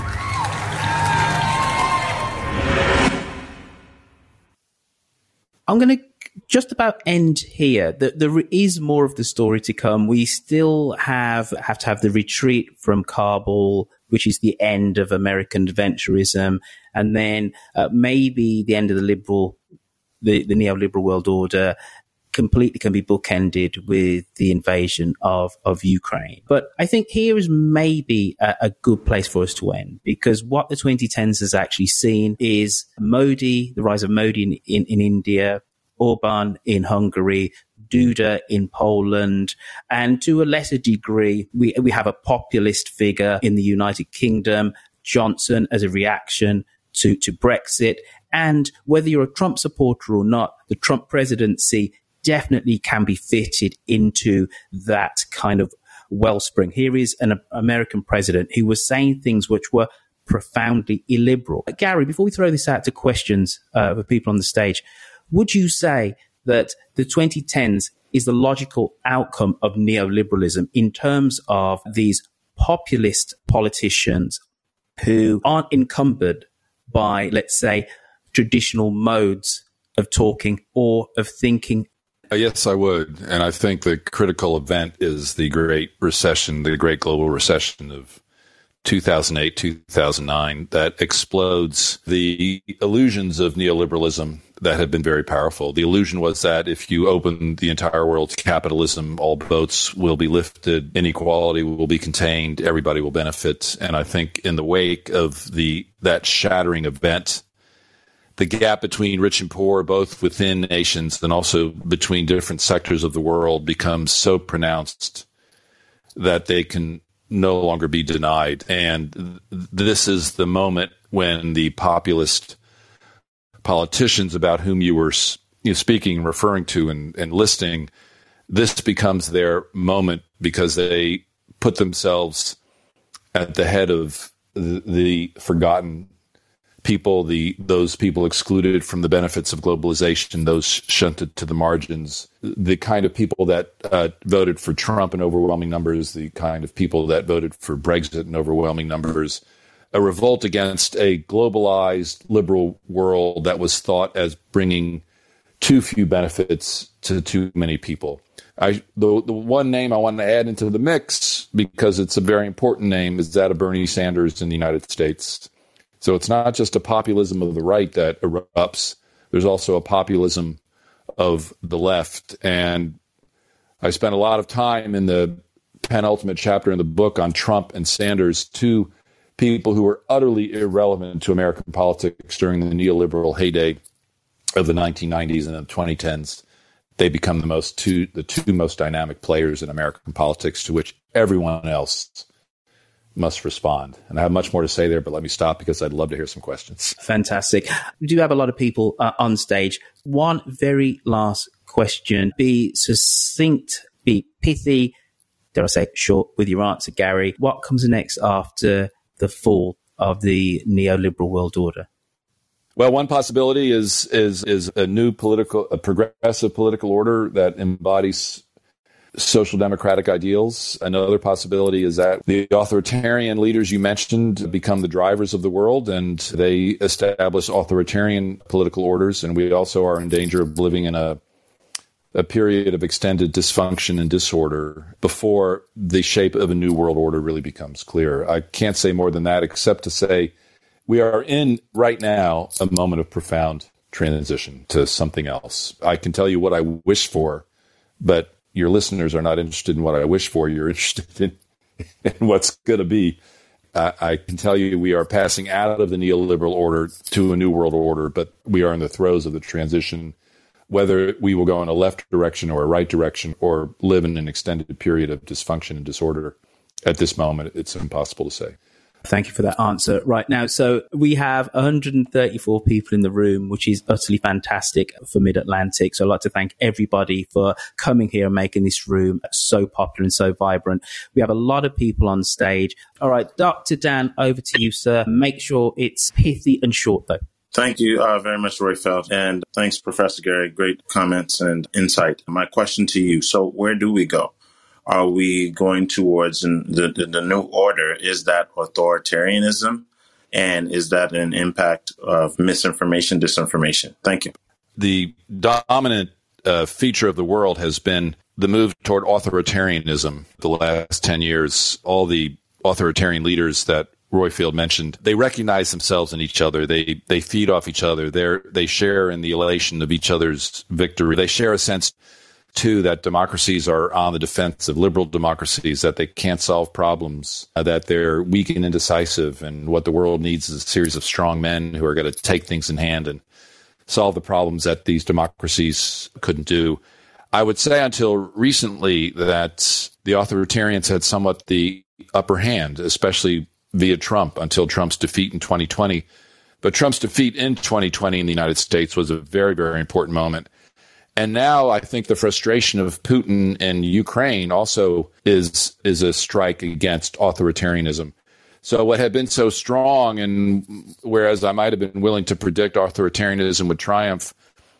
S12: I'm going to just about end here. There is more of the story to come. We still have have to have the retreat from Kabul, which is the end of American adventurism, and then uh, maybe the end of the liberal, the, the neoliberal world order completely can be bookended with the invasion of, of Ukraine. But I think here is maybe a, a good place for us to end, because what the twenty tens has actually seen is Modi, the rise of Modi in, in, in India, Orban in Hungary, Duda in Poland, and to a lesser degree, we, we have a populist figure in the United Kingdom, Johnson, as a reaction to, to Brexit. And whether you're a Trump supporter or not, the Trump presidency definitely can be fitted into that kind of wellspring. Here is an American president who was saying things which were profoundly illiberal. Gary, before we throw this out to questions uh, for people on the stage, would you say that the twenty tens is the logical outcome of neoliberalism in terms of these populist politicians who aren't encumbered by, let's say, traditional modes of talking or of thinking?
S13: Yes, I would. And I think the critical event is the Great Recession, the Great Global Recession of two thousand eight, two thousand nine, that explodes the illusions of neoliberalism that had been very powerful. The illusion was that if you open the entire world to capitalism, all boats will be lifted, inequality will be contained, everybody will benefit. And I think in the wake of the that shattering event, the gap between rich and poor, both within nations and also between different sectors of the world, becomes so pronounced that they can no longer be denied. And this is the moment when the populist politicians about whom you were you know, speaking, referring to, and, and listing, this becomes their moment because they put themselves at the head of the, the forgotten people, the those people excluded from the benefits of globalization, those shunted to the margins, the kind of people that uh, voted for Trump in overwhelming numbers, the kind of people that voted for Brexit in overwhelming numbers, a revolt against a globalized liberal world that was thought as bringing too few benefits to too many people. I, the, the one name I want to add into the mix, because it's a very important name, is that of Bernie Sanders in the United States. So it's not just a populism of the right that erupts. There's also a populism of the left. And I spent a lot of time in the penultimate chapter in the book on Trump and Sanders, two people who were utterly irrelevant to American politics during the neoliberal heyday of the nineteen nineties and the twenty tens. they become the most two the two most dynamic players in American politics, to which everyone else must respond. And I have much more to say there, but let me stop because I'd love to hear some questions.
S12: Fantastic. We do have a lot of people uh, on stage. One very last question. Be succinct, be pithy, dare I say short with your answer, Gary. What comes next after the fall of the neoliberal world order?
S13: Well, one possibility is is is a new political, a progressive political order that embodies social democratic ideals. Another possibility is that the authoritarian leaders you mentioned become the drivers of the world and they establish authoritarian political orders. And we also are in danger of living in a a period of extended dysfunction and disorder before the shape of a new world order really becomes clear. I can't say more than that, except to say we are in right now a moment of profound transition to something else. I can tell you what I wish for, but your listeners are not interested in what I wish for. You're interested in, in what's going to be. Uh, I can tell you we are passing out of the neoliberal order to a new world order, but we are in the throes of the transition. Whether we will go in a left direction or a right direction or live in an extended period of dysfunction and disorder, at this moment, it's impossible to say.
S12: Thank you for that answer right now. So we have one hundred thirty-four people in the room, which is utterly fantastic for Mid-Atlantic. So I'd like to thank everybody for coming here and making this room so popular and so vibrant. We have a lot of people on stage. All right, Doctor Dan, over to you, sir. Make sure it's pithy and short, though.
S2: Thank you uh, very much, Royfeld. And thanks, Professor Gary. Great comments and insight. My question to you. So where do we go? Are we going towards the, the, the new order? Is that authoritarianism? And is that an impact of misinformation, disinformation? Thank you.
S13: The dominant uh, feature of the world has been the move toward authoritarianism the last ten years. All the authoritarian leaders that Royfield mentioned, they recognize themselves in each other. They they feed off each other. They they share in the elation of each other's victory. They share a sense Two, that democracies are on the defensive, liberal democracies, that they can't solve problems, uh, that they're weak and indecisive, and what the world needs is a series of strong men who are going to take things in hand and solve the problems that these democracies couldn't do. I would say until recently that the authoritarians had somewhat the upper hand, especially via Trump, until Trump's defeat in twenty twenty. But Trump's defeat in twenty twenty in the United States was a very, very important moment. And now I think the frustration of Putin in Ukraine also is is a strike against authoritarianism. So what had been so strong, and whereas I might have been willing to predict authoritarianism would triumph,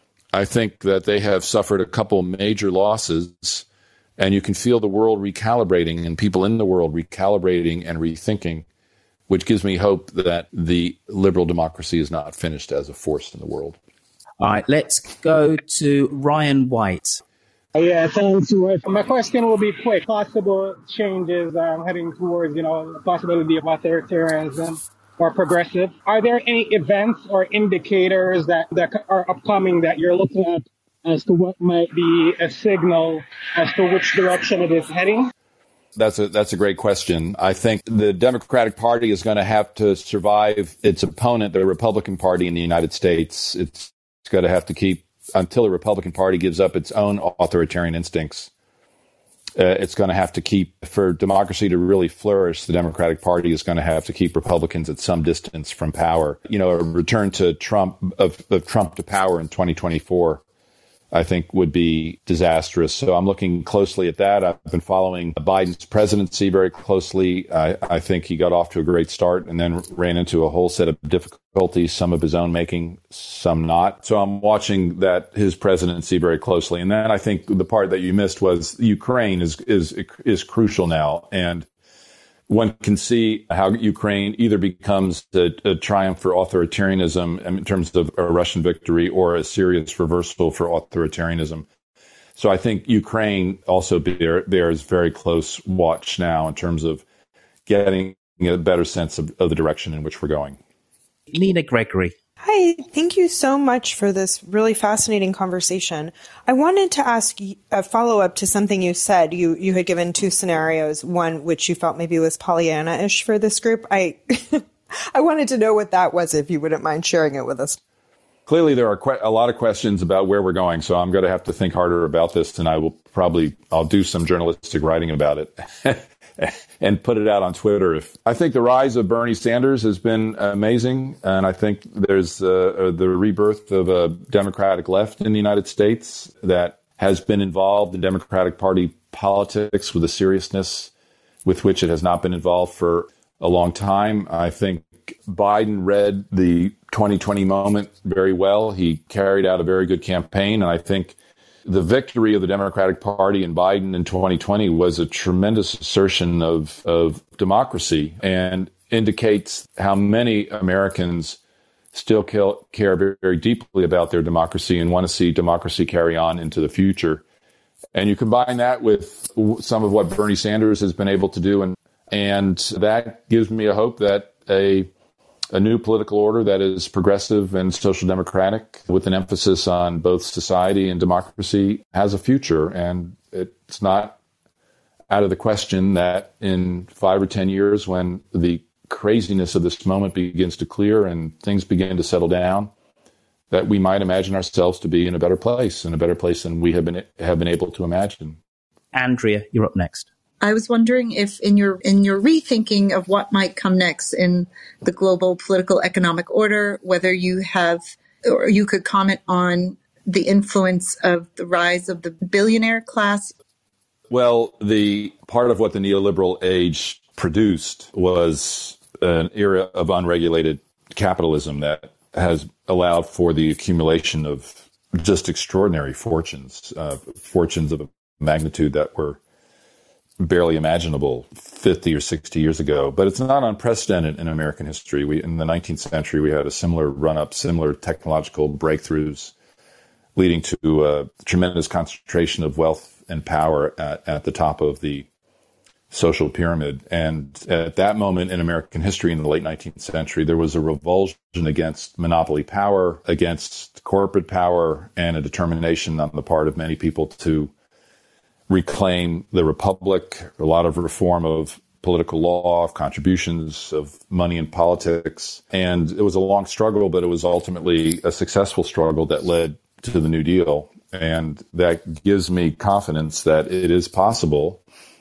S13: I think that they have suffered a couple major losses, and you can feel the world recalibrating and people in the world recalibrating and rethinking, which gives me hope that the liberal democracy is not finished as a force in the world.
S12: All right, let's go to Ryan White.
S7: Yeah, thanks. My question will be quick. Possible changes um, heading towards, you know, the possibility of authoritarianism or progressive. Are there any events or indicators that, that are upcoming that you're looking at as to what might be a signal as to which direction it is heading?
S13: That's a that's a great question. I think the Democratic Party is going to have to survive its opponent, the Republican Party in the United States. It's It's going to have to keep, until the Republican Party gives up its own authoritarian instincts, uh, it's going to have to keep, for democracy to really flourish, the Democratic Party is going to have to keep Republicans at some distance from power. You know, a return to Trump, of, of Trump to power in twenty twenty-four, I think would be disastrous. So I'm looking closely at that. I've been following Biden's presidency very closely. I, I think he got off to a great start and then ran into a whole set of difficulties, some of his own making, some not. So I'm watching that, his presidency, very closely. And then I think the part that you missed was Ukraine is, is, is crucial now. And one can see how Ukraine either becomes a, a triumph for authoritarianism in terms of a Russian victory or a serious reversal for authoritarianism. So I think Ukraine also bear, bears very close watch now in terms of getting a better sense of, of the direction in which we're going.
S12: Nina Gregory.
S23: Hi, thank you so much for this really fascinating conversation. I wanted to ask a follow-up to something you said. You you had given two scenarios, one which you felt maybe was Pollyanna-ish for this group. I I wanted to know what that was, if you wouldn't mind sharing it with us.
S13: Clearly, there are que- a lot of questions about where we're going, so I'm going to have to think harder about this, and I will probably, I'll do some journalistic writing about it and put it out on Twitter. If I think the rise of Bernie Sanders has been amazing, and I think there's uh, the rebirth of a Democratic left in the United States that has been involved in Democratic Party politics with a seriousness with which it has not been involved for a long time. I think Biden read the twenty twenty moment very well. He carried out a very good campaign. And I think the victory of the Democratic Party and Biden in twenty twenty was a tremendous assertion of, of democracy and indicates how many Americans still care very, very deeply about their democracy and want to see democracy carry on into the future. And you combine that with some of what Bernie Sanders has been able to do, and and that gives me a hope that a a new political order that is progressive and social democratic with an emphasis on both society and democracy has a future. And it's not out of the question that in five or ten years, when the craziness of this moment begins to clear and things begin to settle down, that we might imagine ourselves to be in a better place, in a better place than we have been have been able to imagine.
S12: Andrea, you're up next.
S8: I was wondering if in your in your rethinking of what might come next in the global political economic order, whether you have or you could comment on the influence of the rise of the billionaire class.
S13: Well, the part of what the neoliberal age produced was an era of unregulated capitalism that has allowed for the accumulation of just extraordinary fortunes, uh, fortunes of a magnitude that were barely imaginable fifty or sixty years ago. But it's not unprecedented in American history. We, in the nineteenth century, we had a similar run-up, similar technological breakthroughs leading to a tremendous concentration of wealth and power at, at the top of the social pyramid. And at that moment in American history in the late nineteenth century, there was a revulsion against monopoly power, against corporate power, and a determination on the part of many people to reclaim the republic, a lot of reform of political law, of contributions, of money in politics. And it was a long struggle, but it was ultimately a successful struggle that led to the New Deal. And that gives me confidence that it is possible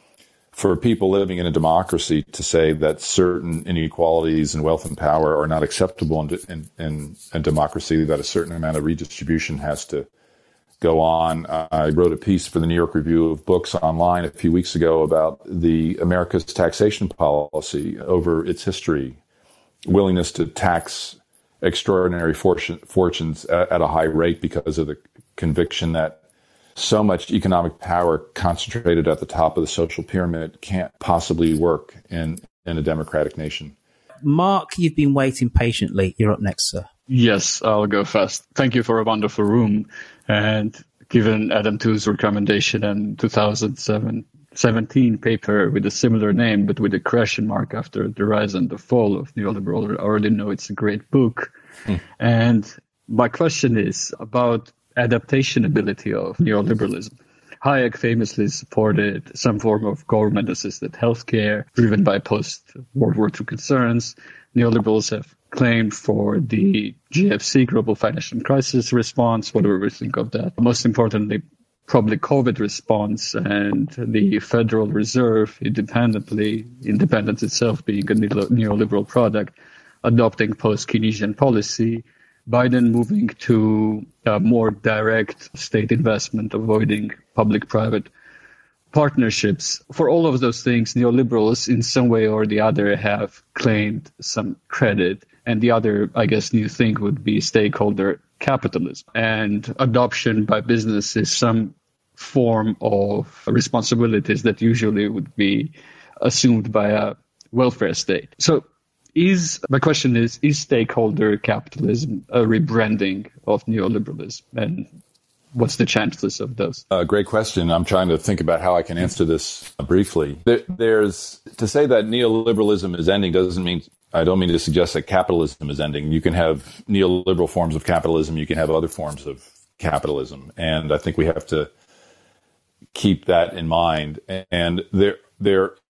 S13: for people living in a democracy to say that certain inequalities in wealth and power are not acceptable in, in, in a democracy, that a certain amount of redistribution has to go on. I wrote a piece for the New York Review of Books online a few weeks ago about the America's taxation policy over its history, willingness to tax extraordinary fortune, fortunes at, at a high rate because of the conviction that so much economic power concentrated at the top of the social pyramid can't possibly work in, in a democratic nation.
S12: Mark, you've been waiting patiently. You're up next, sir.
S9: Yes, I'll go fast. Thank you for a wonderful room. And given Adam Tooze's recommendation and two thousand seventeen paper with a similar name, but with a question mark after the rise and the fall of neoliberal, I already know it's a great book. Hmm. And my question is about adaptation ability of neoliberalism. Hayek famously supported some form of government-assisted healthcare driven by post-World War Two concerns. Neoliberals have claimed for the G F C, global financial crisis response, whatever we think of that. Most importantly, probably COVID response and the Federal Reserve independently, independence itself being a neoliberal product, adopting post-Keynesian policy. Biden moving to a more direct state investment, avoiding public-private partnerships. For all of those things, neoliberals in some way or the other have claimed some credit. And the other, I guess, new thing would be stakeholder capitalism and adoption by businesses, some form of responsibilities that usually would be assumed by a welfare state. So Is my question is, is stakeholder capitalism a rebranding of neoliberalism? And what's the chances of those?
S13: Uh, great question. I'm trying to think about how I can answer this briefly. There, there's to say that neoliberalism is ending doesn't mean, I don't mean to suggest that capitalism is ending. You can have neoliberal forms of capitalism. You can have other forms of capitalism. And I think we have to keep that in mind. And there, there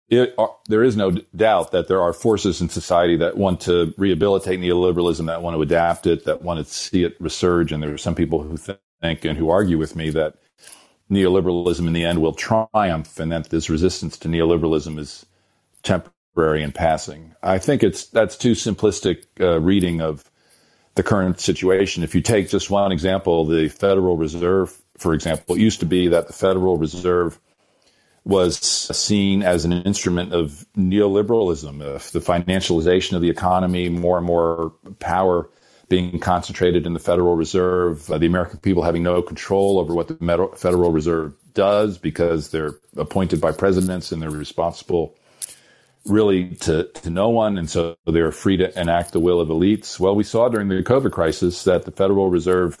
S13: it, uh, there is no doubt that there are forces in society that want to rehabilitate neoliberalism, that want to adapt it, that want to see it resurge. And there are some people who think and who argue with me that neoliberalism in the end will triumph and that this resistance to neoliberalism is temporary and passing. I think it's that's too simplistic uh, reading of the current situation. If you take just one example, the Federal Reserve, for example, it used to be that the Federal Reserve was seen as an instrument of neoliberalism, uh, the financialization of the economy, more and more power being concentrated in the Federal Reserve, uh, the American people having no control over what the Federal Reserve does because they're appointed by presidents and they're responsible really to, to no one, and so they're free to enact the will of elites. Well, we saw during the COVID crisis that the Federal Reserve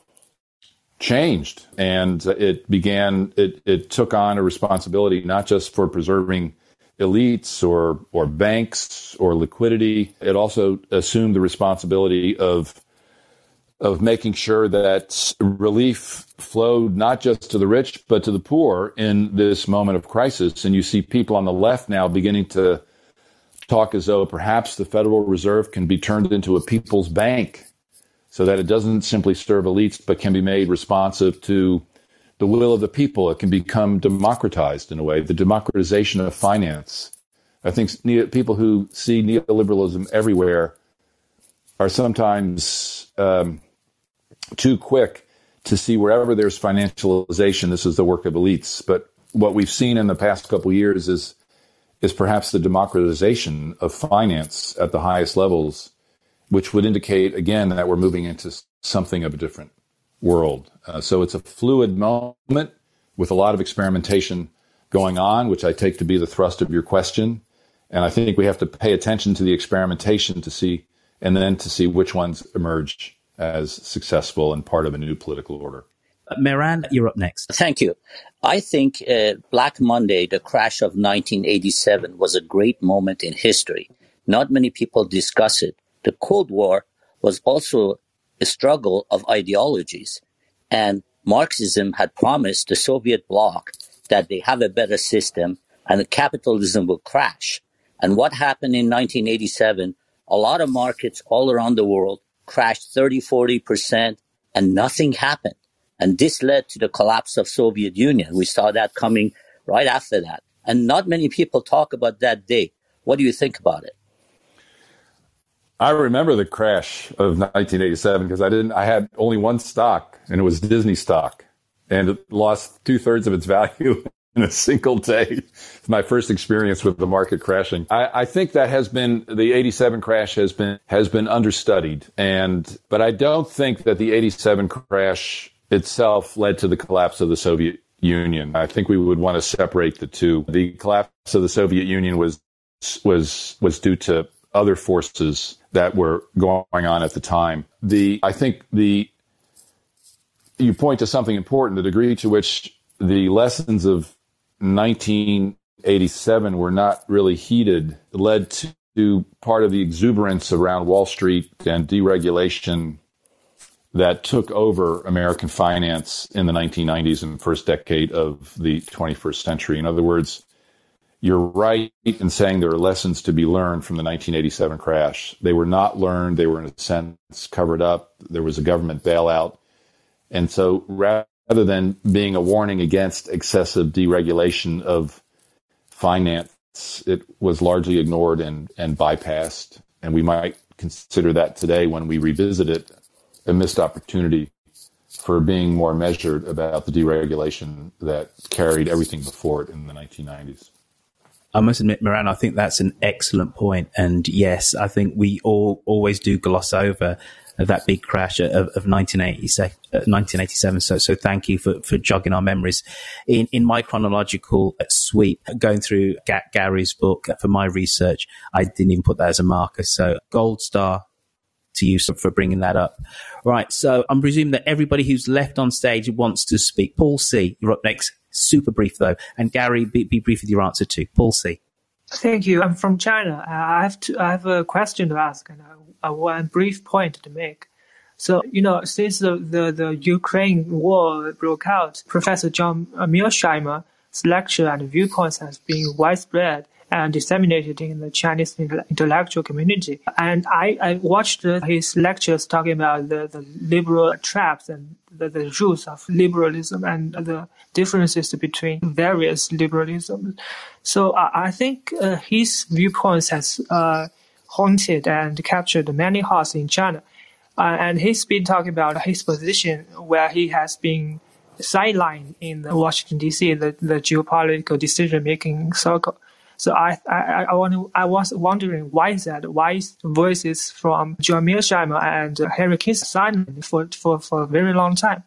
S13: changed, and it began, it, it took on a responsibility not just for preserving elites or or banks or liquidity. It also assumed the responsibility of of making sure that relief flowed not just to the rich, but to the poor in this moment of crisis. And you see people on the left now beginning to talk as though perhaps the Federal Reserve can be turned into a people's bank so that it doesn't simply serve elites, but can be made responsive to the will of the people. It can become democratized in a way, the democratization of finance. I think people who see neoliberalism everywhere are sometimes um, too quick to see wherever there's financialization, this is the work of elites. But what we've seen in the past couple of years is is perhaps the democratization of finance at the highest levels, which would indicate, again, that we're moving into something of a different world. Uh, so it's a fluid moment with a lot of experimentation going on, which I take to be the thrust of your question. And I think we have to pay attention to the experimentation to see, and then to see which ones emerge as successful and part of a new political order.
S12: Uh, Mehran, you're up next.
S10: Thank you. I think uh, Black Monday, the crash of nineteen eighty-seven, was a great moment in history. Not many people discuss it. The Cold War was also a struggle of ideologies. And Marxism had promised the Soviet bloc that they have a better system and capitalism will crash. And what happened in nineteen eighty-seven? A lot of markets all around the world crashed thirty, forty percent and nothing happened. And this led to the collapse of Soviet Union. We saw that coming right after that. And not many people talk about that day. What do you think about it?
S13: I remember the crash of nineteen eighty-seven because I didn't, I had only one stock, and it was Disney stock, and it lost two thirds of its value in a single day. It's my first experience with the market crashing. I, I think that has been, the eighty-seven crash has been, has been understudied. And, but I don't think that the eighty-seven crash itself led to the collapse of the Soviet Union. I think we would want to separate the two. The collapse of the Soviet Union was, was, was due to other forces that were going on at the time. The, I think the, you point to something important, the degree to which the lessons of nineteen eighty-seven were not really heeded led to part of the exuberance around Wall Street and deregulation that took over American finance in the nineteen nineties and first decade of the twenty-first century. In other words, you're right in saying there are lessons to be learned from the nineteen eighty-seven crash. They were not learned. They were, in a sense, covered up. There was a government bailout. And so rather than being a warning against excessive deregulation of finance, it was largely ignored and, and bypassed. And we might consider that today, when we revisit it, a missed opportunity for being more measured about the deregulation that carried everything before it in the nineteen nineties.
S12: I must admit, Mehran, I think that's an excellent point. And yes, I think we all always do gloss over that big crash of, of nineteen eighty-seven. So, so thank you for, for jogging our memories. In, in my chronological sweep, going through G- Gary's book for my research, I didn't even put that as a marker. So gold star to you for bringing that up. Right. So I'm presuming that everybody who's left on stage wants to speak. Paul C., you're up next. Super brief, though. And Gary, be, be brief with your answer too. Paul C.
S14: Thank you. I'm from China. I have to. I have a question to ask and a, a one brief point to make. So, you know, since the, the, the Ukraine war broke out, Professor John Mearsheimer lecture and viewpoints has been widespread and disseminated in the Chinese intellectual community. And I, I watched his lectures talking about the, the liberal traps and the, the rules of liberalism and the differences between various liberalisms. So uh, I think uh, his viewpoints has uh, haunted and captured many hearts in China. Uh, and he's been talking about his position where he has been sidelined in the Washington, D C, the, the geopolitical decision-making circle. So I, I, I, want to, I was wondering why is that? Why is voices from John Mearsheimer and Henry Kissinger silent for, for, for a very long time?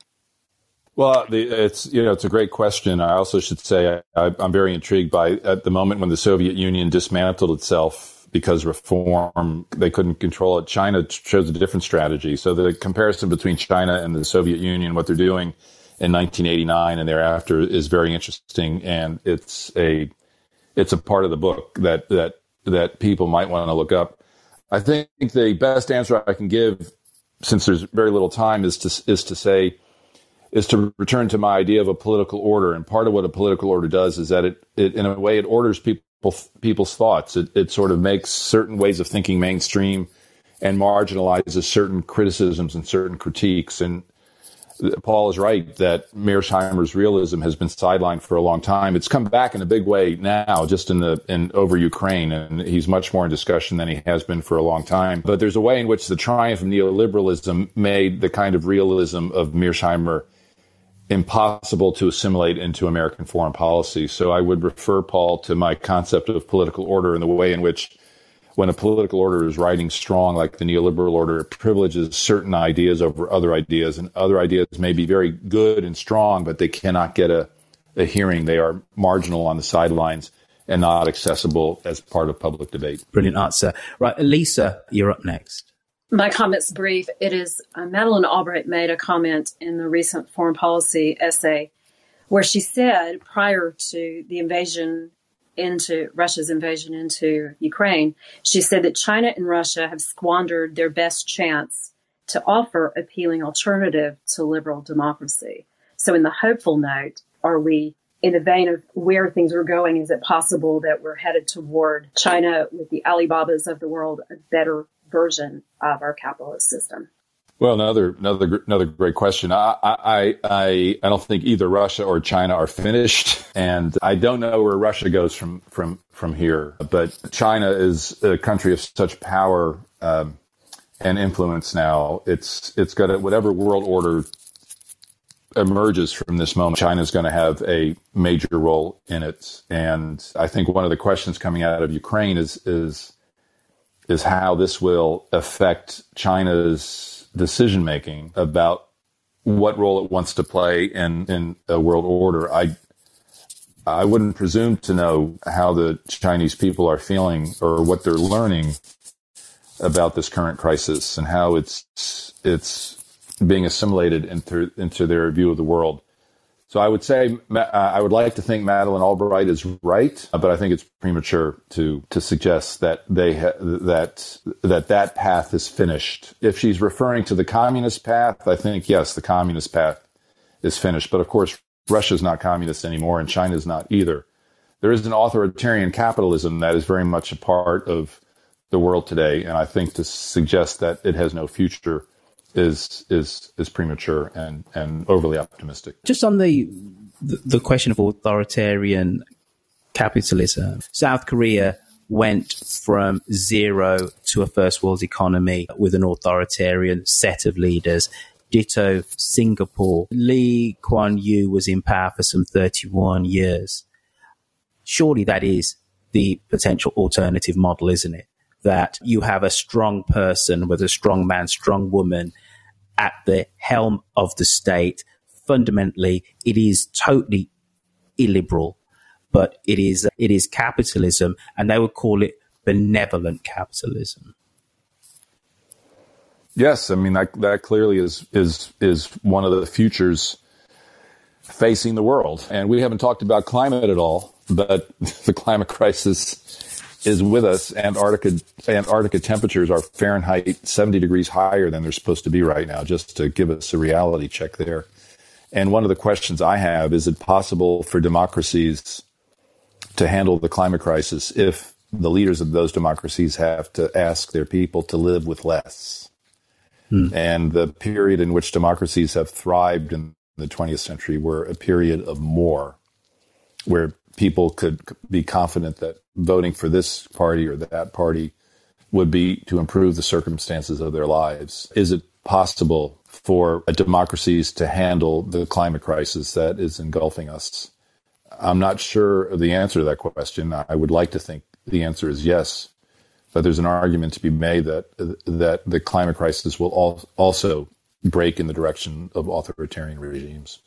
S13: Well, the, it's you know it's a great question. I also should say I, I'm very intrigued by at the moment when the Soviet Union dismantled itself because reform they couldn't control it. China chose a different strategy. So the comparison between China and the Soviet Union, what they're doing in nineteen eighty-nine and thereafter, is very interesting, and it's a It's a part of the book that, that, that people might want to look up. I think the best answer I can give, since there's very little time, is to, is to say, is to return to my idea of a political order. And part of what a political order does is that it, it in a way, it orders people, people's thoughts. It, it sort of makes certain ways of thinking mainstream and marginalizes certain criticisms and certain critiques. And Paul is right that Mearsheimer's realism has been sidelined for a long time. It's come back in a big way now, just in the in over Ukraine, and he's much more in discussion than he has been for a long time. But there's a way in which the triumph of neoliberalism made the kind of realism of Mearsheimer impossible to assimilate into American foreign policy. So I would refer, Paul, to my concept of political order and the way in which, when a political order is riding strong, like the neoliberal order, it privileges certain ideas over other ideas, and other ideas may be very good and strong, but they cannot get a, a hearing. They are marginal on the sidelines and not accessible as part of public debate.
S12: Brilliant answer. Right, Lisa, you're up next.
S15: My comment's brief. It is uh, Madeleine Albright made a comment in the recent foreign policy essay where she said, prior to the invasion into Russia's invasion into Ukraine, she said that China and Russia have squandered their best chance to offer appealing alternative to liberal democracy. So in the hopeful note, are we in the vein of where things are going? Is it possible that we're headed toward China with the Alibabas of the world, a better version of our capitalist system?
S13: Well, another another another great question. I I I I don't think either Russia or China are finished, and I don't know where Russia goes from from from here. But China is a country of such power um, and influence now. It's it's got a, whatever world order emerges from this moment, China's going to have a major role in it. And I think one of the questions coming out of Ukraine is is is how this will affect China's decision making about what role it wants to play in, in a world order. I I wouldn't presume to know how the Chinese people are feeling or what they're learning about this current crisis and how it's it's being assimilated into into their view of the world. So I would say uh, I would like to think Madeleine Albright is right, but I think it's premature to to suggest that they ha- that that that path is finished. If she's referring to the communist path, I think yes, the communist path is finished. But of course, Russia's not communist anymore, and China's not either. There is an authoritarian capitalism that is very much a part of the world today, and I think to suggest that it has no future is is is premature and, and overly optimistic.
S12: Just on the the question of authoritarian capitalism, South Korea went from zero to a first world economy with an authoritarian set of leaders. Ditto Singapore. Lee Kuan Yew was in power for some thirty-one years. Surely that is the potential alternative model, isn't it? That you have a strong person with a strong man, strong woman at the helm of the state. Fundamentally, it is totally illiberal, but it is it is capitalism, and they would call it benevolent capitalism.
S13: Yes, I mean that that clearly is is is one of the futures facing the world, and we haven't talked about climate at all, but the climate crisis is with us. Antarctica, Antarctica temperatures are Fahrenheit seventy degrees higher than they're supposed to be right now, just to give us a reality check there. And one of the questions I have, is it possible for democracies to handle the climate crisis if the leaders of those democracies have to ask their people to live with less? Hmm. And the period in which democracies have thrived in the twentieth century were a period of more, where people could be confident that voting for this party or that party would be to improve the circumstances of their lives. Is it possible for democracies to handle the climate crisis that is engulfing us? I'm not sure of the answer to that question. I would like to think the answer is yes, but there's an argument to be made that that the climate crisis will al- also break in the direction of authoritarian regimes.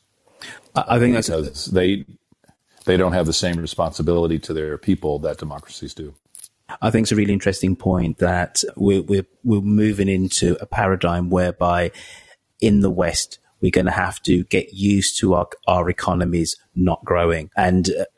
S1: I think that's
S13: because they they don't have the same responsibility to their people that democracies do.
S1: I think it's a really interesting point that we're we're, we're moving into a paradigm whereby in the West we're going to have to get used to our our economies not growing, and uh,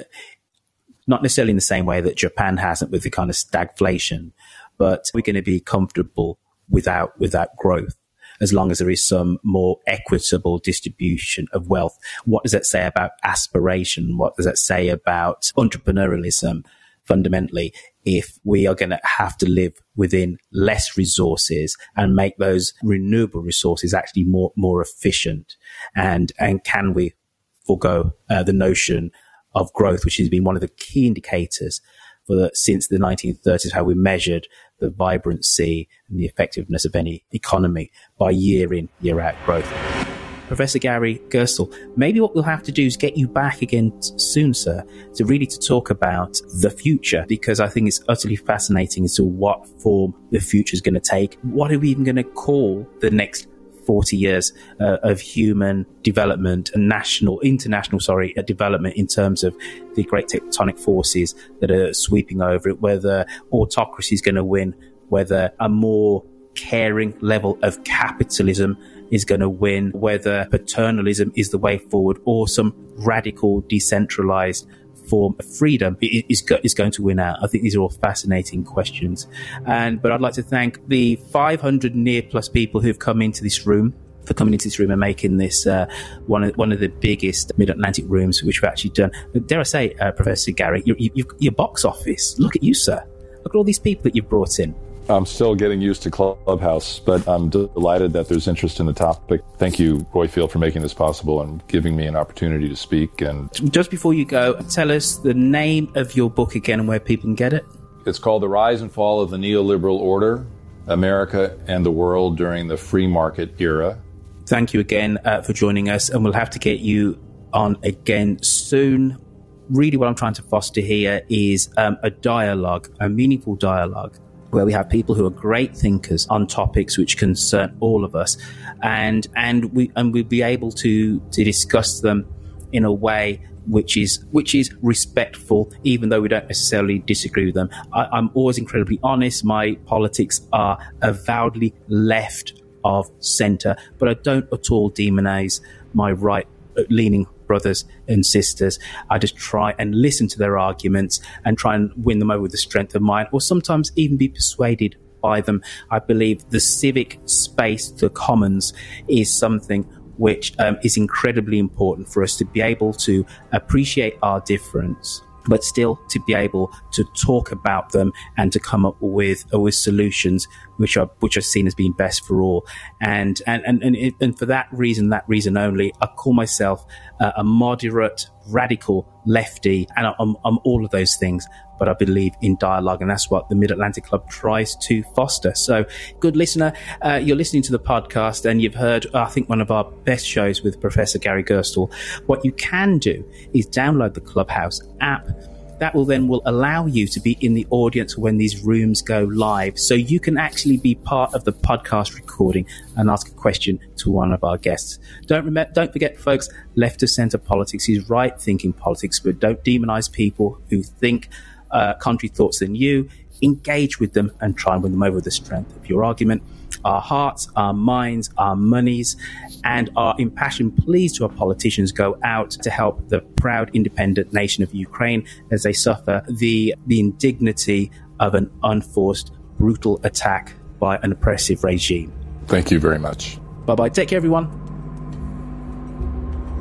S1: not necessarily in the same way that Japan hasn't with the kind of stagflation, but we're going to be comfortable without without growth, as long as there is some more equitable distribution of wealth. What does that say about aspiration? What does that say about entrepreneurialism? Fundamentally, if we are going to have to live within less resources and make those renewable resources actually more more efficient, and and can we forego uh, the notion of growth, which has been one of the key indicators for the, since the nineteen thirties, how we measured the vibrancy and the effectiveness of any economy by year in, year out growth. Professor Gary Gerstle, maybe what we'll have to do is get you back again soon, sir, to really to talk about the future, because I think it's utterly fascinating as to what form the future is going to take. What are we even going to call the next forty years uh, of human development and national, international, sorry, uh, development in terms of the great tectonic forces that are sweeping over it, whether autocracy is going to win, whether a more caring level of capitalism is going to win, whether paternalism is the way forward, or some radical decentralized form of freedom is, is going to win out. I think these are all fascinating questions. And but I'd like to thank the five hundred near plus people who've come into this room, for coming into this room and making this uh, one of one of the biggest Mid-Atlantic rooms which we've actually done. But dare I say, uh, Professor Gary, your, your, your box office, look at you, sir. Look at all these people that you've brought in.
S13: I'm still getting used to Clubhouse, but I'm delighted that there's interest in the topic. Thank you, Roifield, for making this possible and giving me an opportunity to speak. And
S1: just before you go, tell us the name of your book again and where people can get it.
S13: It's called The Rise and Fall of the Neoliberal Order, America and the World During the Free Market Era.
S1: Thank you again uh, for joining us, and we'll have to get you on again soon. Really what I'm trying to foster here is um, a dialogue, a meaningful dialogue, where we have people who are great thinkers on topics which concern all of us, and and we and we'll be able to to discuss them in a way which is which is respectful, even though we don't necessarily disagree with them. I, I'm always incredibly honest. My politics are avowedly left of centre, but I don't at all demonize my right-leaning brothers and sisters. I just try and listen to their arguments and try and win them over with the strength of mind, or sometimes even be persuaded by them. I believe the civic space, the commons, is something which um, is incredibly important for us to be able to appreciate our difference, but still to be able to talk about them and to come up with uh, with solutions which are which are seen as being best for all. And and and and, it, and for that reason, that reason only, I call myself uh, a moderate, radical lefty, and I'm, I'm all of those things. But I believe in dialogue, and that's what the Mid-Atlantic Club tries to foster. So, good listener, uh, you're listening to the podcast, and you've heard, I think, one of our best shows with Professor Gary Gerstle. What you can do is download the Clubhouse app. That will then will allow you to be in the audience when these rooms go live, so you can actually be part of the podcast recording and ask a question to one of our guests. Don't remember, don't forget, folks, left of centre politics is right-thinking politics, but don't demonize people who think Uh, contrary thoughts than you. Engage with them and try and win them over with the strength of your argument. Our hearts, our minds, our monies, and our impassioned pleas to our politicians go out to help the proud independent nation of Ukraine as they suffer the, the indignity of an unforced, brutal attack by an oppressive regime.
S13: Thank you very much.
S1: Bye-bye. Take care, everyone.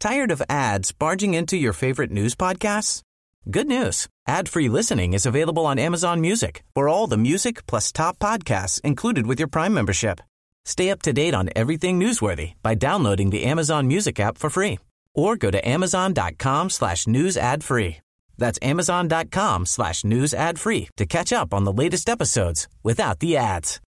S3: Tired of ads barging into your favorite news podcasts? Good news. Ad-free listening is available on Amazon Music for all the music plus top podcasts included with your Prime membership. Stay up to date on everything newsworthy by downloading the Amazon Music app for free or go to amazon.com slash news ad free. That's amazon.com slash news ad free to catch up on the latest episodes without the ads.